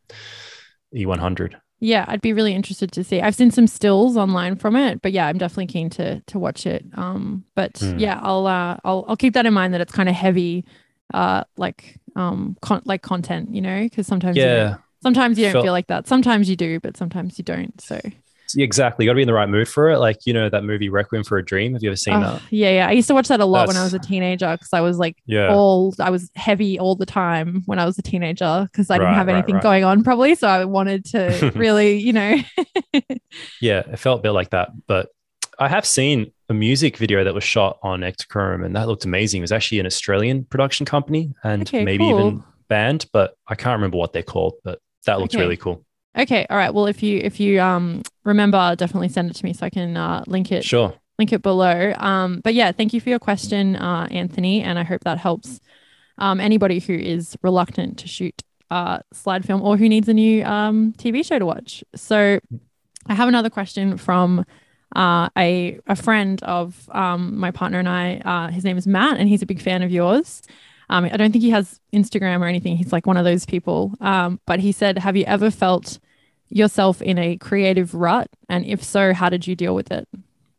E one hundred. Yeah, I'd be really interested to see. I've seen some stills online from it, but yeah, I'm definitely keen to to watch it. Um, but Mm. yeah, I'll uh, I'll I'll keep that in mind that it's kind of heavy, uh, like um, con- like content, you know, because sometimes you Yeah, don't, sometimes you don't Felt- feel like that. Sometimes you do, but sometimes you don't. So Exactly. You got to be in the right mood for it. Like, you know, that movie Requiem for a Dream. Have you ever seen Oh, that? yeah, yeah. I used to watch that a lot when I That's, was a teenager because I was like yeah. all I was heavy all the time when I was a teenager because I didn't Right, have right, anything right. going on probably. So I wanted to really, you know. Yeah, it felt a bit like that. But I have seen a music video that was shot on Ektachrome and that looked amazing. It was actually an Australian production company and Okay, maybe cool. even band, but I can't remember what they're called, but that looked Okay. really cool. Okay. All right. Well, if you if you um remember, definitely send it to me so I can uh, link it Sure. link it below. Um, but yeah, thank you for your question, uh, Anthony, and I hope that helps um anybody who is reluctant to shoot uh slide film or who needs a new um T V show to watch. So I have another question from uh, a a friend of um, my partner and I. Uh, his name is Matt, and he's a big fan of yours. Um, I don't think he has Instagram or anything. He's like one of those people. Um, but he said, "Have you ever felt yourself in a creative rut? And if so, how did you deal with it?"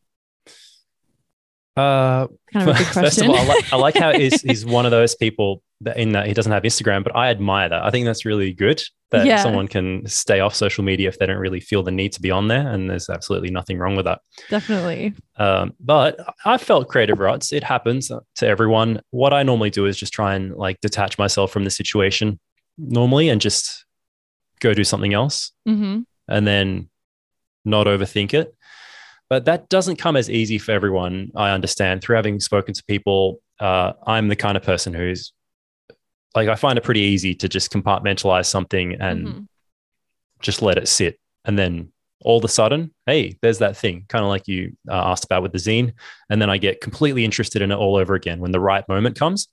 Uh, Kind of a big first of question. all, I like, I like how he's, he's one of those people that in that he doesn't have Instagram, but I admire that. I think that's really good that Yeah, someone can stay off social media if they don't really feel the need to be on there. And there's absolutely nothing wrong with that. definitely. Um, but I felt creative ruts. It happens to everyone. What I normally do is just try and like detach myself from the situation normally and just go do something else Mm-hmm. and then not overthink it. But that doesn't come as easy for everyone. I understand through having spoken to people. Uh, I'm the kind of person who's like, I find it pretty easy to just compartmentalize something and Mm-hmm. just let it sit. And then all of a sudden, hey, there's that thing, kind of like you uh, asked about with the zine. And then I get completely interested in it all over again when the right moment comes.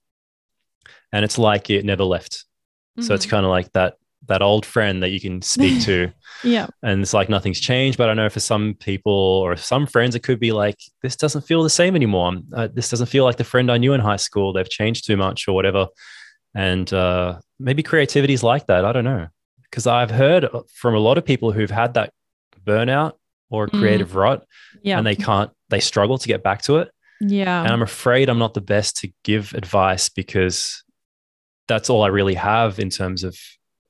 And it's like it never left. Mm-hmm. So it's kind of like that that old friend that you can speak to. Yeah. And it's like nothing's changed. But I know for some people or some friends, it could be like, this doesn't feel the same anymore. Uh, this doesn't feel like the friend I knew in high school. They've changed too much or whatever. And uh, maybe creativity is like that. I don't know. Because I've heard from a lot of people who've had that burnout or creative mm. rut Yeah. and they can't, they struggle to get back to it. Yeah. And I'm afraid I'm not the best to give advice because that's all I really have in terms of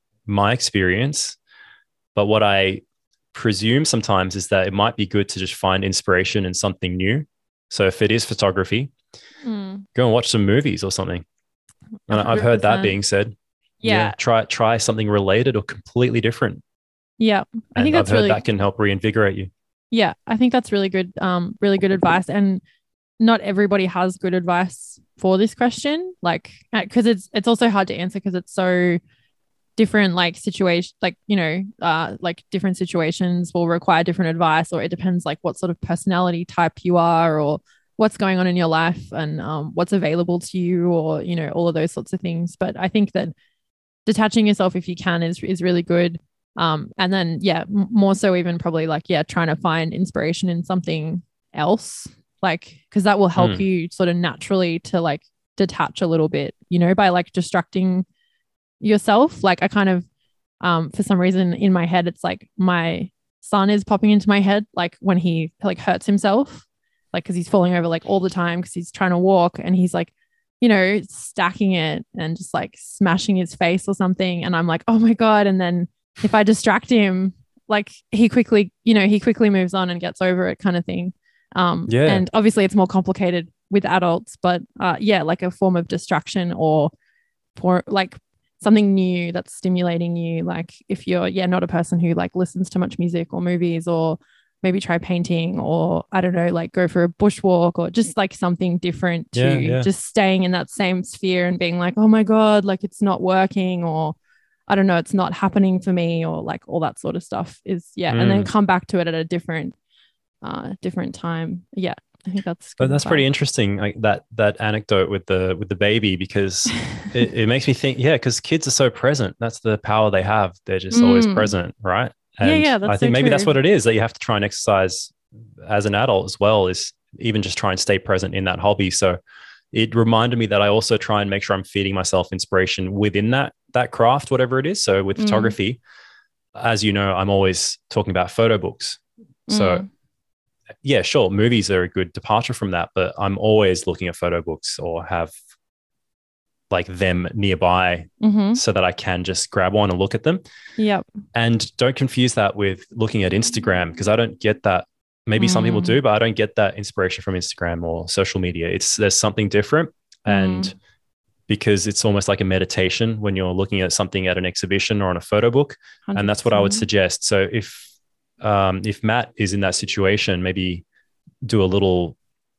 my experience. But what I presume sometimes is that it might be good to just find inspiration in something new. So if it is photography, mm. go and watch some movies or something. And one hundred percent. I've heard that being said. Yeah. yeah. Try try something related or completely different. Yeah. I and think that's I've heard really, that can help reinvigorate you. Yeah. I think that's really good, um, really good advice. And not everybody has good advice for this question. Like, because it's it's also hard to answer because it's so different, like situation, like, you know, uh, like different situations will require different advice, or it depends like what sort of personality type you are or what's going on in your life and um, what's available to you, or, you know, all of those sorts of things. But I think that detaching yourself, if you can, is is really good. Um, and then, yeah, m- more so even probably like, yeah, trying to find inspiration in something else, like, because that will help mm. you sort of naturally to like detach a little bit, you know, by like distracting yourself. Like I kind of, um, for some reason in my head, it's like my son is popping into my head, like when he like hurts himself, like, cause he's falling over like all the time cause he's trying to walk and he's like, you know, stacking it and just like smashing his face or something. And I'm like, oh my God. And then if I distract him, like he quickly, you know, he quickly moves on and gets over it kind of thing. Um, yeah. And obviously it's more complicated with adults, but uh, yeah, like a form of distraction or for like something new that's stimulating you. Like if you're, yeah, not a person who like listens to much music or movies, or maybe try painting, or I don't know, like go for a bushwalk, or just like something different to yeah, yeah. just staying in that same sphere and being like, oh my God, like it's not working, or I don't know, it's not happening for me, or like all that sort of stuff is, yeah. Mm. And then come back to it at a different, uh, different time. Yeah. I think that's good. But that's advice. Pretty interesting. Like that, that anecdote with the, with the baby, because it, it makes me think, yeah, because kids are so present. That's the power they have. They're just mm. always present. Right. And yeah, yeah, that's I think so maybe true. That's what it is, that you have to try and exercise as an adult as well, is even just try and stay present in that hobby. So it reminded me that I also try and make sure I'm feeding myself inspiration within that, that craft, whatever it is. So with mm. photography, as you know, I'm always talking about photo books. So mm. yeah, sure, movies are a good departure from that, but I'm always looking at photo books or have like them nearby Mm-hmm. so that I can just grab one and look at them. Yep. And don't confuse that with looking at Instagram, because I don't get that. Maybe some people Mm. do, but I don't get that inspiration from Instagram or social media. It's there's something different. And Mm. because it's almost like a meditation when you're looking at something at an exhibition or on a photo book. one hundred percent. And that's what I would suggest. So if um, if Matt is in that situation, maybe do a little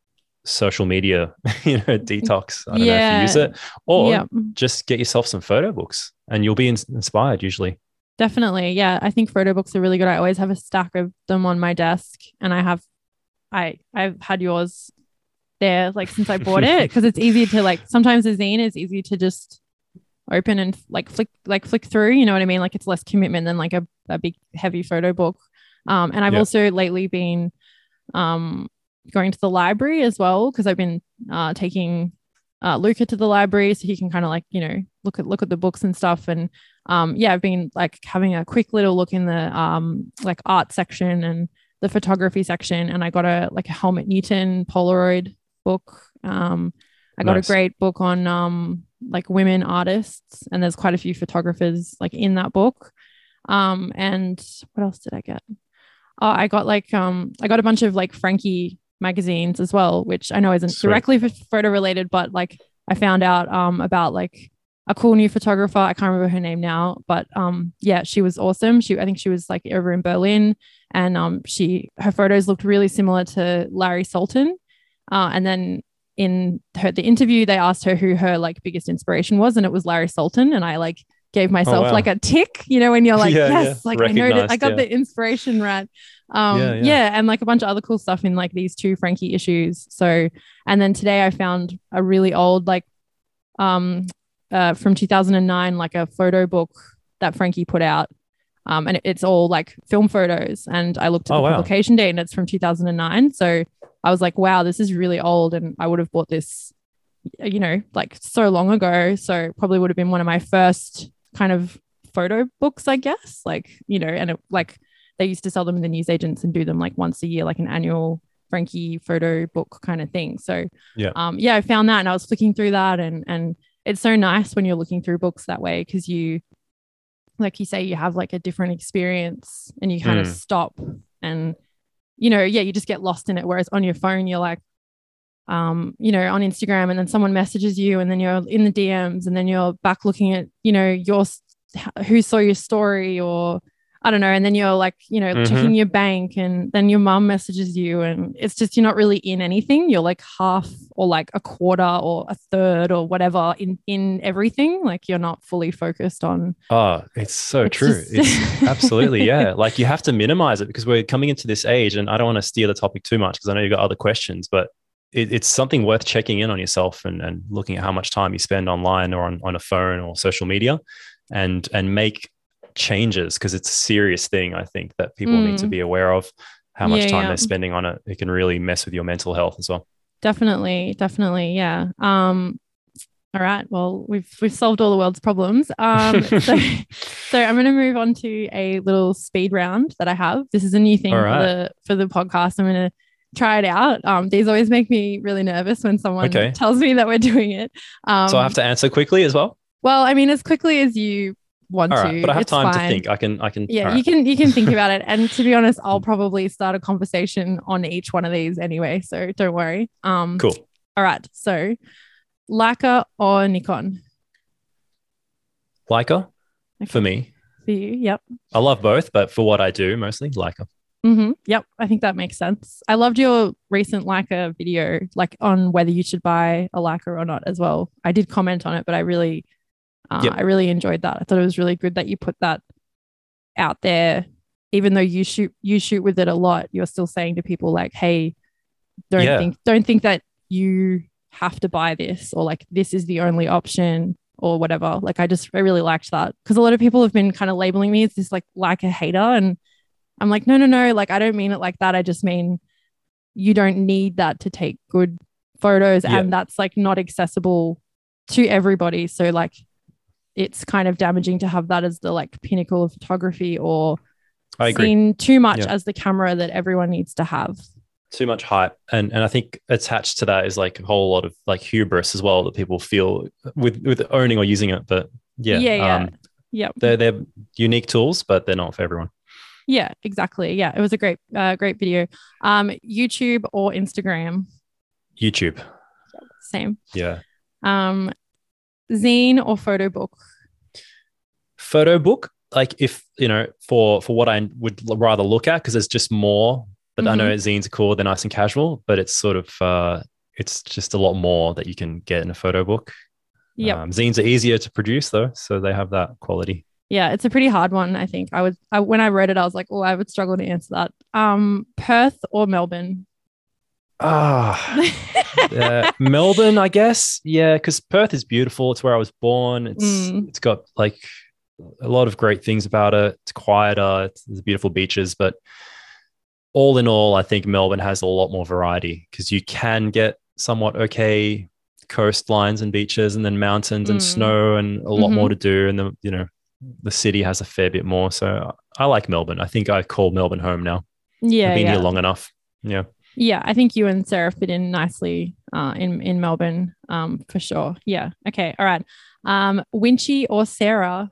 social media, you know, detox. I don't Yeah. know if you use it, or Yep. just get yourself some photo books and you'll be in- inspired usually. Definitely. Yeah. I think photo books are really good. I always have a stack of them on my desk, and I have, I, I've had yours there like since I bought it, because it's easy to like, sometimes a zine is easy to just open and like flick, like flick through, you know what I mean? Like it's less commitment than like a, a big heavy photo book. Um, and I've Yep. also lately been, um, going to the library as well, because I've been, uh, taking, uh, Luca to the library so he can kind of like, you know, look at, look at the books and stuff. And, um, yeah, I've been like having a quick little look in the, um, like art section and the photography section. And I got a, like a Helmut Newton Polaroid book. Um, I got Nice. a great book on, um, like women artists, and there's quite a few photographers like in that book. Um, and what else did I get? Oh, I got like, um, I got a bunch of like Frankie magazines as well, which I know isn't Sweet. directly photo related, but like I found out, um, about like a cool new photographer. I can't remember her name now, but, um, yeah, she was awesome. She, I think she was like over in Berlin, and, um, she, her photos looked really similar to Larry Sultan. Uh, and then in her, the interview, they asked her who her like biggest inspiration was, and it was Larry Sultan. And I like gave myself wow. like a tick, you know, when you're like, Yeah, yes, yeah. like I know that I got Recognized, yeah. the inspiration right. Um, Yeah, yeah, yeah. and like a bunch of other cool stuff in like these two Frankie issues. So, and then today I found a really old, like, um, uh, from two thousand nine, like a photo book that Frankie put out. Um, and it- it's all like film photos. And I looked at Oh, the wow. publication date, and it's from two thousand nine. So I was like, wow, this is really old. And I would have bought this, you know, like so long ago. So probably would have been one of my first kind of photo books, I guess. Like, you know, and it, like they used to sell them in the newsagents and do them like once a year, like an annual Frankie photo book kind of thing. So Yeah. um, yeah, I found that, and I was flicking through that, and and it's so nice when you're looking through books that way, because you, like you say, you have like a different experience, and you kind Mm. of stop, and you know, yeah, you just get lost in it. Whereas on your phone, you're like, um, you know, on Instagram, and then someone messages you, and then you're in the D Ms, and then you're back looking at, you know, your who saw your story, or I don't know, and then you're like, you know, Mhm. checking your bank, and then your mum messages you, and it's just you're not really in anything. You're like half or like a quarter or a third or whatever in in everything. Like you're not fully focused on. Oh, it's so It's true. just- It's absolutely, yeah. Like you have to minimize it, because we're coming into this age, and I don't want to steer the topic too much because I know you've got other questions, but it, it's something worth checking in on yourself, and, and looking at how much time you spend online or on, on a phone or social media, and and make changes, because it's a serious thing, I think, that people Mm. need to be aware of, how much Yeah, time yeah. they're spending on it. It can really mess with your mental health as well. Definitely, definitely, yeah. Um, all right. Well, we've we've solved all the world's problems. Um, so so I'm going to move on to a little speed round that I have. This is a new thing All for right. the for the podcast. I'm going to try it out. Um, these always make me really nervous when someone Okay. tells me that we're doing it. Um, So I have to answer quickly as well. well, I mean, as quickly as you want All to. right, but I have it's time fine. to think. I can. I can. Yeah, all you right. can you can think about it. And to be honest, I'll probably start a conversation on each one of these anyway. So don't worry. Um, Cool. All right. So Leica or Nikon Leica Okay. for me. for you? Yep. I love both, but for what I do, mostly Leica. Mm-hmm. Yep. I think that makes sense. I loved your recent Leica video, like on whether you should buy a Leica or not as well. I did comment on it, but I really, uh, Yep. I really enjoyed that. I thought it was really good that you put that out there. Even though you shoot, you shoot with it a lot, you're still saying to people like, "Hey, don't Yeah. think, don't think that you have to buy this, or like this is the only option." Or whatever. Like I just I really liked that, because a lot of people have been kind of labeling me as this like Leica hater, and I'm like, no, no, no. Like I don't mean it like that. I just mean you don't need that to take good photos, Yeah. and that's like not accessible to everybody. So like it's kind of damaging to have that as the like pinnacle of photography, or I agree. seen too much Yeah. as the camera that everyone needs to have. too much hype, and and I think attached to that is like a whole lot of like hubris as well that people feel with with owning or using it. But yeah, Yeah, yeah. um, Yep. they're they're unique tools, but they're not for everyone. Yeah, exactly. Yeah, it was a great, uh, great video. Um, YouTube or Instagram? YouTube. Same. Yeah. Um, zine or photo book? Photo book, like if you know, for for what I would rather look at, because there's just more. But Mhm. I know zines are cool, they're nice and casual, but it's sort of uh, it's just a lot more that you can get in a photo book. Yep. Um, zines are easier to produce though, so they have that quality. Yeah, it's a pretty hard one. I think I would. I, when I read it, I was like, oh, I would struggle to answer that. Um, Perth or Melbourne? Ah, uh, Melbourne, I guess. Yeah, because Perth is beautiful. It's where I was born. It's Mm. it's got like a lot of great things about it. It's quieter. It's, there's beautiful beaches, but all in all, I think Melbourne has a lot more variety because you can get somewhat okay coastlines and beaches, and then mountains and Mm. snow, and a lot Mhm. more to do. And the you know the city has a fair bit more. So I like Melbourne. I think I call Melbourne home now. Yeah, I've been yeah. here long enough. Yeah. Yeah, I think you and Sarah fit in nicely uh, in in Melbourne, um, for sure. Yeah. Okay. All right. Um, Winchy or Sarah?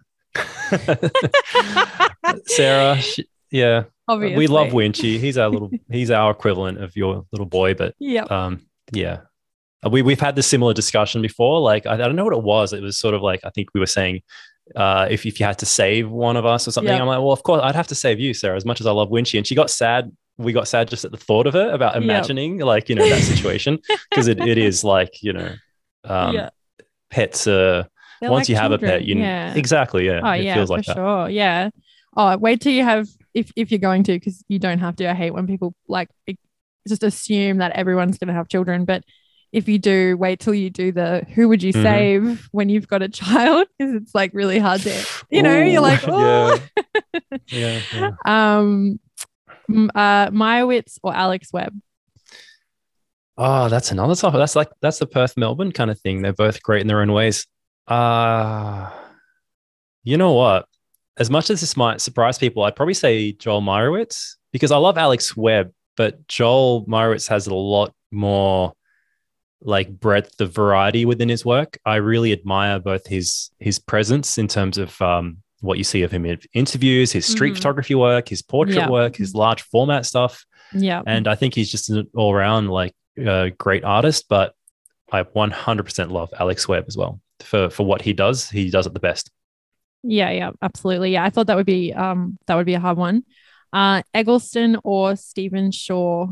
Sarah, she, yeah, Obviously. we love Winchy. He's our little, he's our equivalent of your little boy. But Yeah. um, yeah, we we've had this similar discussion before. Like I, I don't know what it was. It was sort of like I think we were saying, uh, if if you had to save one of us or something, Yep. I'm like, well, of course I'd have to save you, Sarah. As much as I love Winchy, and she got sad. We got sad just at the thought of it, about Yep. imagining like you know that situation, because it, it is like you know, um, Yeah. pets. Uh, They're once like you have a children. pet, you Yeah. exactly yeah. Oh it yeah, feels for like that. sure. Yeah. Oh, wait till you have if if you're going to, because you don't have to. I hate when people like it, just assume that everyone's going to have children, but if you do, wait till you do the who would you Mhm. save when you've got a child, because it's like really hard to, you know, you're Ooh, like, oh. yeah. yeah, yeah. um, m- uh, Meyerowitz or Alex Webb? Oh, that's another topic. That's like that's the Perth Melbourne kind of thing. They're both great in their own ways. Uh you know what? As much as this might surprise people, I'd probably say Joel Meyerowitz, because I love Alex Webb, but Joel Meyerowitz has a lot more like breadth of variety within his work. I really admire both his his presence in terms of um, what you see of him in interviews, his street Mhm. photography work, his portrait Yeah. work, his large format stuff. Yeah. And I think he's just an all around like uh, great artist. But I one hundred percent love Alex Webb as well for for what he does. He does it the best. Yeah, yeah, absolutely. Yeah, I thought that would be um that would be a hard one. Uh, Eggleston or Stephen Shaw?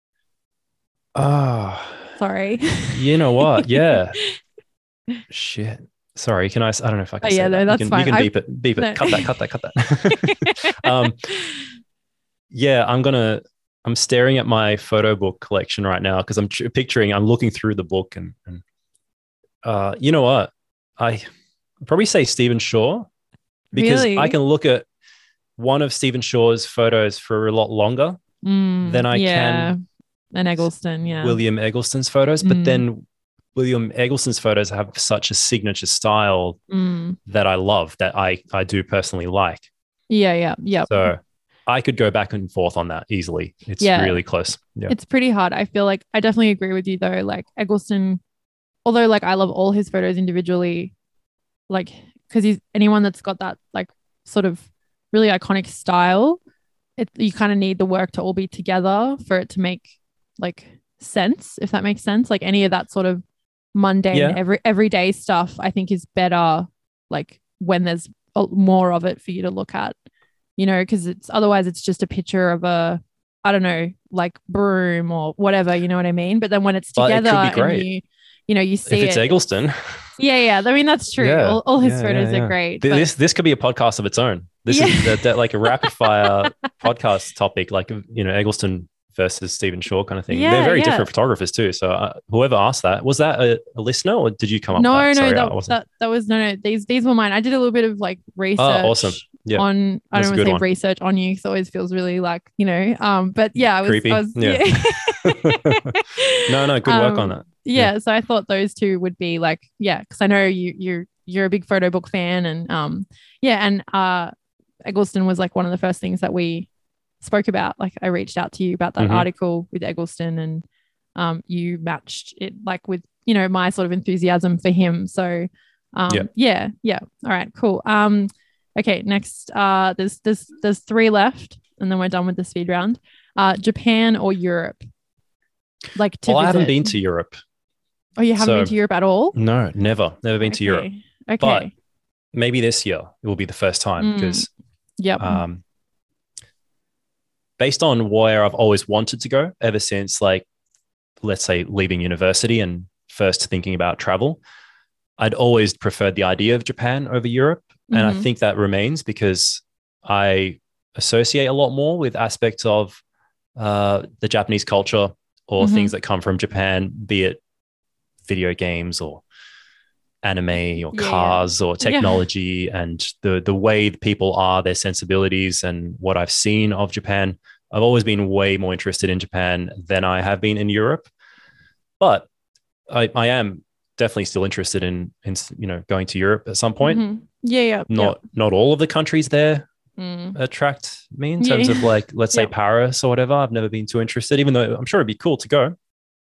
Ah, Sorry. you know what? Yeah. Shit. Sorry. Can I? I don't know if I can. Oh, say yeah, no, that. that's you can, fine. You can I- beep it. Beep it. no. Cut that. Cut that. Cut that. um, yeah, I'm gonna. I'm staring at my photo book collection right now because I'm tr- picturing. I'm looking through the book and, and uh, you know what? I I'd probably say Stephen Shaw, because Really? I can look at one of Stephen Shaw's photos for a lot longer Mm, than I yeah. can And Eggleston, yeah. William Eggleston's photos. But Mm. then William Eggleston's photos have such a signature style Mm. that I love, that I I do personally like. Yeah, yeah, yeah. So I could go back and forth on that easily. It's Yeah. really close. Yeah. It's pretty hard. I feel like I definitely agree with you though. Like Eggleston, although like I love all his photos individually, like because he's anyone that's got that like sort of really iconic style, it you kind of need the work to all be together for it to make like sense, if that makes sense. Like any of that sort of mundane Yeah. every everyday stuff, I think is better like when there's a- more of it for you to look at, you know, because it's otherwise it's just a picture of a I don't know, like broom or whatever, you know what I mean? But then when it's But it could together be great. and you, you know, you see If it's it. Eggleston, Yeah, yeah. I mean, that's true. Yeah. All, all his Yeah, photos yeah, yeah. are great. th- but- this this could be a podcast of its own. This Yeah. is that, that like a rapid fire podcast topic, like you know Eggleston versus Stephen Shaw kind of thing. Yeah, They're very yeah. different photographers too. So uh, whoever asked that, was that a, a listener or did you come up no, with that? no, Sorry, I that, wasn't. that that was no, no. These these were mine. I did a little bit of like research. awesome. Yeah. On I That's don't a want good to say one. research on you because it always feels really like you know. Um, but yeah, I was. Creepy. I was Yeah. No, no, good work on Um, that. yeah, so I thought those two would be like yeah, because I know you you're you're a big photo book fan and um yeah and uh Eggleston was like one of the first things that we spoke about. Like I reached out to you about that Mhm. article with Eggleston, and um, you matched it like with, you know, my sort of enthusiasm for him. So um, Yeah. yeah, yeah. All right, cool. Um, okay, next, uh, there's there's there's three left, and then we're done with the speed round. Uh, Japan or Europe? Like to Well, I visit. haven't been to Europe. Oh, you haven't So- been to Europe at all? No, never, never been to Europe. Okay. But Okay. maybe this year it will be the first time Mm. because Yep. um, based on where I've always wanted to go ever since, like, let's say leaving university and first thinking about travel, I'd always preferred the idea of Japan over Europe. And I Mhm. think that remains because I associate a lot more with aspects of uh, the Japanese culture or Mhm. things that come from Japan, be it video games or anime or Yeah, yeah. cars or Yeah. technology and the the way people are, their sensibilities, and what I've seen of Japan. I've always been way more interested in Japan than I have been in Europe, but I, I am definitely still interested in in you know going to Europe at some point. Mhm. Yeah, yeah. Not not all of the countries there yeah. Mm. attract me in Yeah. terms of, like, let's say Yep. Paris or whatever. I've never been too interested, even though I'm sure it'd be cool to go.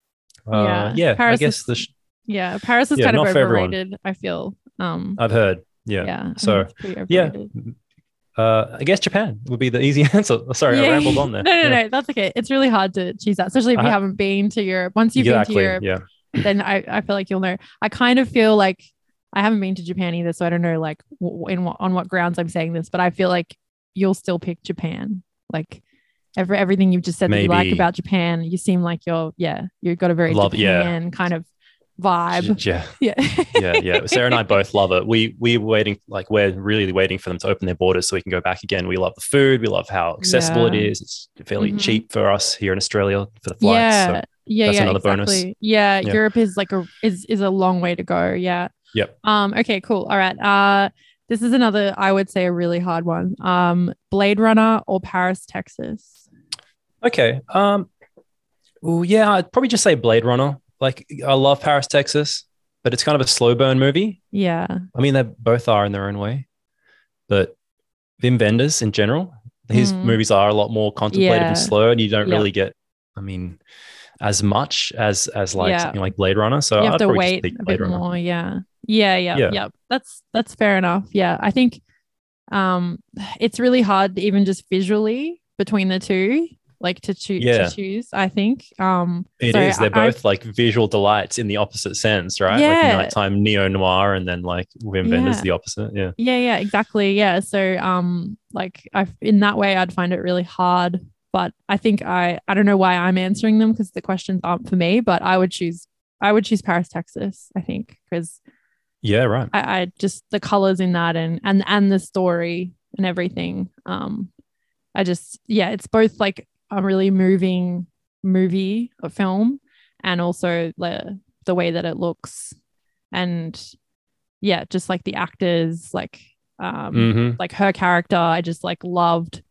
Uh, Yeah. yeah, I Paris guess is- the sh- Yeah, Paris is Yeah, kind of not for everyone. overrated, I feel. Um I've heard. Yeah. yeah. I think So it's pretty yeah, overrated. uh, I guess Japan would be the easy answer. Sorry, I Yeah. rambled on there. No, no, Yeah. no, that's okay. It's really hard to choose that, especially if you I- haven't been to Europe. Once you've exactly. been to Europe, Yeah. then I, I feel like you'll know. I kind of feel like I haven't been to Japan either, so I don't know like w- in what, on what grounds I'm saying this, but I feel like you'll still pick Japan. Like every everything you've just said that you like Maybe. about Japan, you seem like you're yeah, you've got a very Love- yeah. Japan kind of vibe. Yeah. Yeah. Yeah. Yeah. Sarah and I both love it. We we waiting like we're really waiting for them to open their borders so we can go back again. We love the food. We love how accessible it Yeah. is. It's fairly Mhm. cheap for us here in Australia for the flights. Yeah. So yeah, that's yeah, another bonus. exactly. Yeah, Yeah. Europe is like a is is a long way to go. Yeah. Yep. Um, okay, cool. All right. Uh this is another, I would say, a really hard one. Um, Blade Runner or Paris, Texas? Okay. Um. Well, yeah, I'd probably just say Blade Runner. Like, I love Paris, Texas, but it's kind of a slow burn movie. Yeah. I mean, they both are in their own way, but Wim Wenders in general, his Mm. movies are a lot more contemplative Yeah. and slow, and you don't Yep. really get, I mean, as much as as like Yeah. something like Blade Runner. So You have I'd to probably wait just pick a Blade bit Runner. more. Yeah. Yeah, yeah, Yeah. yeah. That's that's fair enough. Yeah. I think um it's really hard even just visually between the two, like to choose Yeah. to choose, I think. Um It so is. They're I- I- both like visual delights in the opposite sense, right? Yeah. Like nighttime neo noir, and then like Wim Wenders Yeah. the opposite. Yeah. Yeah, yeah, exactly. Yeah. So um like I in that way I'd find it really hard, but I think I I don't know why I'm answering them because the questions aren't for me, but I would choose I would choose Paris, Texas, I think, because Yeah. Right. I, I just the colors in that and and and the story and everything. Um I just yeah, it's both like a really moving movie or film and also the the way that it looks and yeah, just like the actors, like um Mhm. like her character I just like loved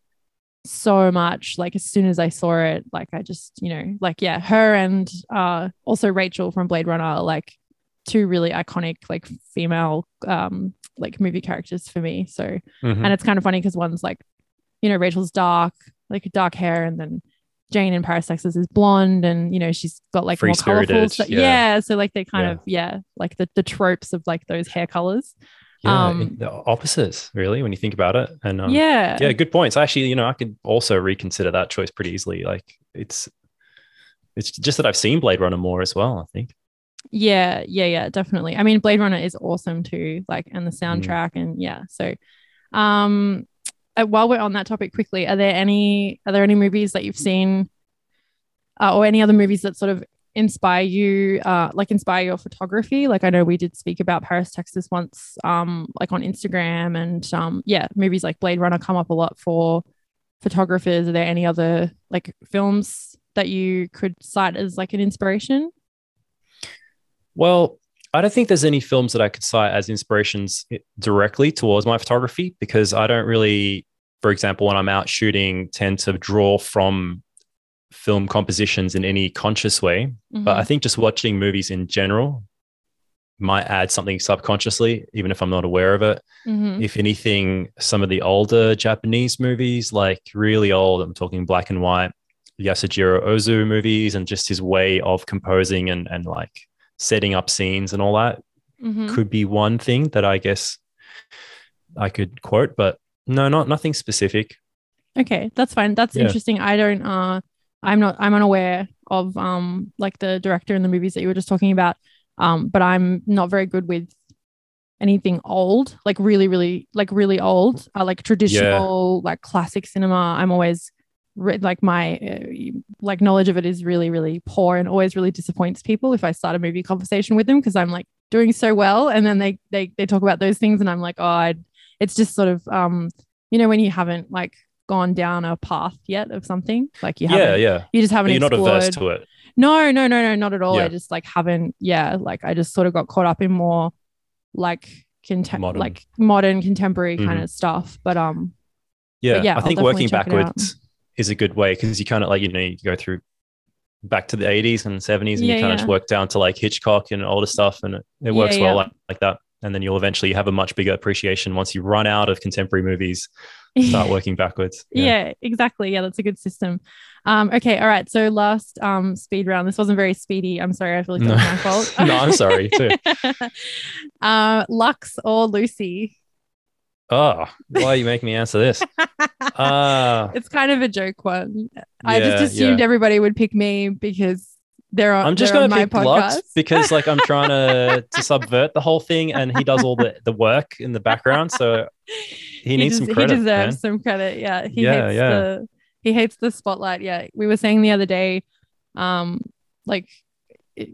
so much. Like as soon as I saw it, like I just, you know, like yeah, her and uh also Rachel from Blade Runner are like two really iconic like female um like movie characters for me. So Mhm. and it's kind of funny because one's like, you know, Rachel's dark, like dark hair, and then Jane in Paris, Texas is blonde, and you know she's got like more colorful Free-spirited, stuff. yeah. Yeah, so like they kind Yeah. of yeah, like the the tropes of like those hair colors. Yeah, Um, it- the opposites, really, when you think about it. And um, yeah, yeah, good points. Actually, you know, I could also reconsider that choice pretty easily. Like, it's it's just that I've seen Blade Runner more as well, I think. yeah, yeah, yeah, definitely. I mean, Blade Runner is awesome too, like and the Mm. soundtrack, and yeah. So, um, uh, while we're on that topic, quickly, are there any are there any movies that you've seen, uh, or any other movies that sort of inspire you, uh, like inspire your photography? Like I know we did speak about Paris, Texas once, um, like on Instagram, and um, yeah, movies like Blade Runner come up a lot for photographers. Are there any other like films that you could cite as like an inspiration? Well, I don't think there's any films that I could cite as inspirations directly towards my photography because I don't really, for example, when I'm out shooting, tend to draw from film compositions in any conscious way. But I think just watching movies in general might add something subconsciously, even if I'm not aware of it. Mm-hmm. If anything, some of the older Japanese movies, like really old, I'm talking black and white, Yasujiro Ozu movies, and just his way of composing and, and like setting up scenes and all that Mm-hmm. could be one thing that I guess I could quote, but no, not nothing specific. Okay, that's fine. That's Yeah. interesting. I don't uh I'm not I'm unaware of um like the director in the movies that you were just talking about. Um, but I'm not very good with anything old, like really, really, like really old, uh, like traditional, yeah. like classic cinema. I'm always re- like my uh, like knowledge of it is really, really poor, and always really disappoints people if I start a movie conversation with them, because I'm like doing so well, and then they they they talk about those things, and I'm like, oh, I, it's just sort of um, you know, when you haven't like gone down a path yet of something, like you yeah, haven't, yeah, you just haven't. But you're explored. not averse to it. No, no, no, no, not at all. Yeah. I just like haven't, yeah, like I just sort of got caught up in more like contem- modern. like modern contemporary mm-hmm. kind of stuff. But um, yeah, but yeah, I think working backwards is a good way, because you kind of like, you know, you go through back to the eighties and seventies, and yeah, you kind yeah. of just work down to like Hitchcock and older stuff, and it, it works yeah, well yeah. like, like that. And then you'll eventually have a much bigger appreciation once you run out of contemporary movies. Start working backwards. Yeah. yeah, exactly. Yeah, that's a good system. Um, okay, all right. So last um speed round. This wasn't very speedy. I'm sorry. I feel like that was my fault. No, I'm sorry too. uh, Lux or Lucy? Oh, why are you making me answer this? Uh, it's kind of a joke one. I yeah, just assumed yeah. everybody would pick me because they're on. I'm just going gonna to pick Lux because like I'm trying to to subvert the whole thing, and he does all the, the work in the background, so he, he needs des- some credit. He deserves man. some credit. Yeah, he yeah, hates yeah. the he hates the spotlight. Yeah, we were saying the other day, um, like it,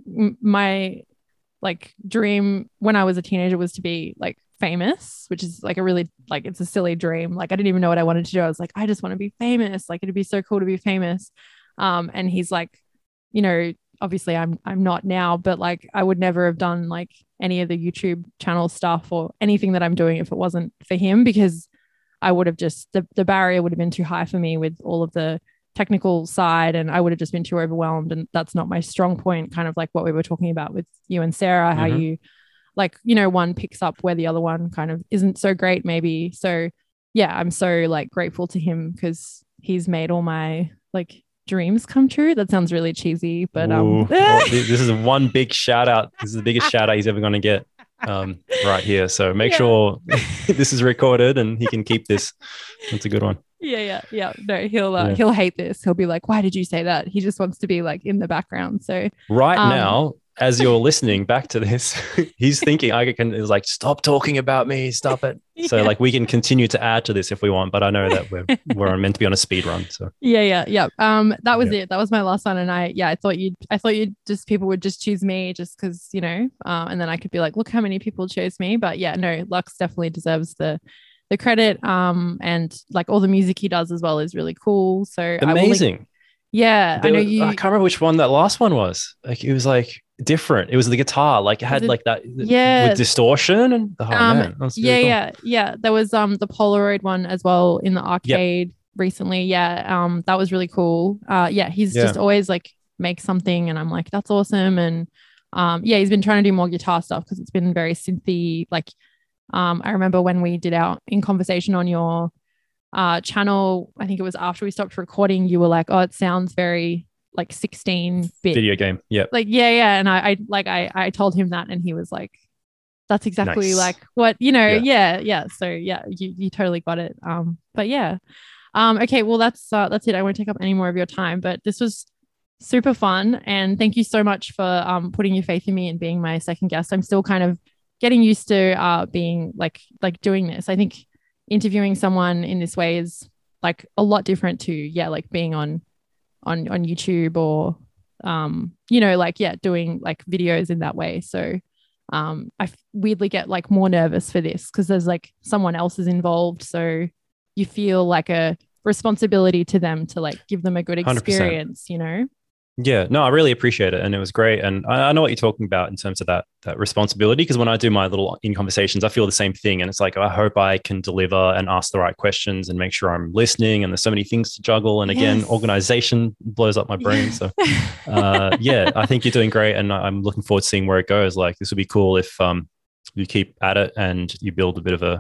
my like dream when I was a teenager was to be like famous, which is like a really like it's a silly dream. Like I didn't even know what I wanted to do. I was like, I just want to be famous. Like it'd be so cool to be famous. Um, and he's like, you know, obviously I'm I'm not now, but like I would never have done like any of the YouTube channel stuff or anything that I'm doing if it wasn't for him, because I would have just the, the barrier would have been too high for me with all of the technical side, and I would have just been too overwhelmed, and that's not my strong point, kind of like what we were talking about with you and Sarah, how mm-hmm. you like, you know, one picks up where the other one kind of isn't so great maybe. So yeah, I'm so like grateful to him because he's made all my like dreams come true. That sounds really cheesy, but um Ooh, well, this is one big shout out. This is the biggest shout out he's ever going to get um right here. So make yeah. sure this is recorded and he can keep this. It's a good one. Yeah, yeah, yeah. No, he'll uh, yeah. he'll hate this. He'll be like, "Why did you say that?" He just wants to be like in the background. So right um, now, as you're listening back to this, he's thinking, I can is like, stop talking about me, stop it. Yeah. So like we can continue to add to this if we want, but I know that we're we're meant to be on a speed run. So yeah, yeah, yeah. Um, that was yeah. it. That was my last one, and I yeah, I thought you'd I thought you'd just people would just choose me just because you know, um, and then I could be like, look how many people chose me. But yeah, no, Lux definitely deserves the the credit. Um, and like all the music he does as well is really cool. So amazing. I will, yeah, there I know was, you. I can't remember which one that last one was. Like it was like different. It was the guitar, like it had it, like that, yeah, with distortion and oh, um, man, really yeah, cool. yeah, yeah. There was um the Polaroid one as well in the arcade yep. recently. Yeah, um, that was really cool. Uh, yeah, he's yeah. just always like make something, and I'm like, that's awesome. And um, yeah, he's been trying to do more guitar stuff because it's been very synthy. Like, um, I remember when we did our in conversation on your uh channel, I think it was after we stopped recording, you were like, oh, it sounds very like sixteen bit video game. Yeah. Like, yeah, yeah. And I, I like, I, I told him that and he was like, that's exactly nice. Like what, you know, yeah. yeah, yeah. So yeah, you, you totally got it. Um, but yeah. Um, okay. Well, that's, uh, that's it. I won't take up any more of your time, but this was super fun. And thank you so much for, um, putting your faith in me and being my second guest. I'm still kind of getting used to, uh, being like, like doing this. I think interviewing someone in this way is like a lot different to, yeah, like being on, on on YouTube or um you know like yeah doing like videos in that way. So um I weirdly get like more nervous for this because there's like someone else is involved, so you feel like a responsibility to them to like give them a good experience. one hundred percent. You know Yeah, no, I really appreciate it, and it was great. And I, I know what you're talking about in terms of that that responsibility. Because when I do my little in conversations, I feel the same thing, and it's like I hope I can deliver and ask the right questions and make sure I'm listening. And there's so many things to juggle. And again, Yes. organization blows up my brain. So, uh, yeah, I think you're doing great, and I'm looking forward to seeing where it goes. Like this would be cool if um, you keep at it and you build a bit of a,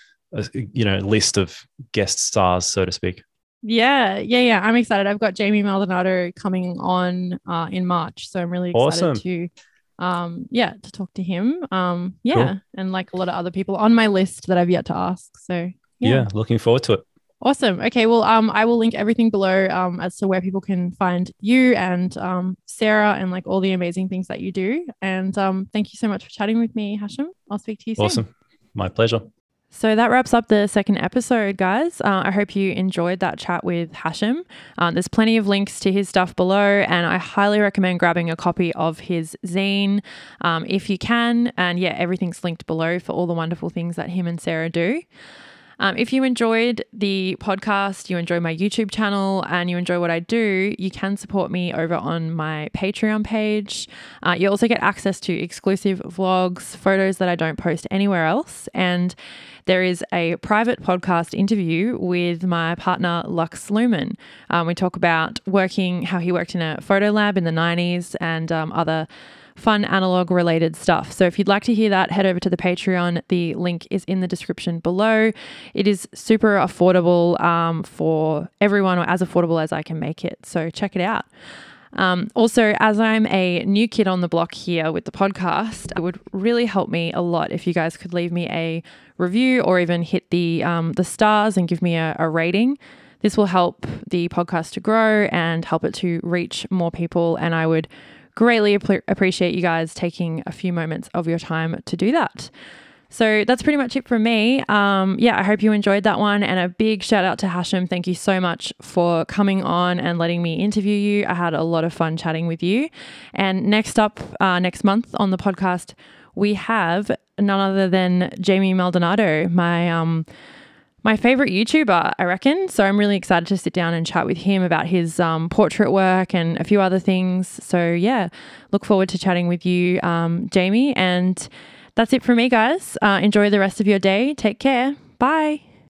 a you know list of guest stars, so to speak. Yeah, yeah, yeah. I'm excited. I've got Jamie Maldonado coming on uh, in March, so I'm really excited Awesome. to, um, yeah, to talk to him. Um, yeah, Cool. and like a lot of other people on my list that I've yet to ask. So yeah, Yeah, looking forward to it. awesome. Okay, well, um, I will link everything below, um, as to where people can find you and um Sarah and like all the amazing things that you do. And um, thank you so much for chatting with me, Hashem. I'll speak to you soon. Awesome. My pleasure. So that wraps up the second episode, guys. Uh, I hope you enjoyed that chat with Hashem. Um, there's plenty of links to his stuff below, and I highly recommend grabbing a copy of his zine um, if you can. And yeah, everything's linked below for all the wonderful things that him and Sarah do. Um, if you enjoyed the podcast, you enjoy my YouTube channel, and you enjoy what I do, you can support me over on my Patreon page. Uh, you also get access to exclusive vlogs, photos that I don't post anywhere else, and there is a private podcast interview with my partner, Lux Lumen. Um, we talk about working, how he worked in a photo lab in the nineties and um, other fun analog related stuff. So if you'd like to hear that, head over to the Patreon. The link is in the description below. It is super affordable um, for everyone, or as affordable as I can make it. So check it out. Um, also, as I'm a new kid on the block here with the podcast, it would really help me a lot if you guys could leave me a review or even hit the um, the stars and give me a, a rating. This will help the podcast to grow and help it to reach more people. And I would greatly ap- appreciate you guys taking a few moments of your time to do that. So that's pretty much it from me. Um, yeah, I hope you enjoyed that one. And a big shout out to Hashem. Thank you so much for coming on and letting me interview you. I had a lot of fun chatting with you. And next up, uh, next month on the podcast, we have none other than Jamie Maldonado, my um, my favorite YouTuber, I reckon. So I'm really excited to sit down and chat with him about his um, portrait work and a few other things. So yeah, look forward to chatting with you, um, Jamie. And that's it from me, guys. Uh, enjoy the rest of your day. Take care. Bye.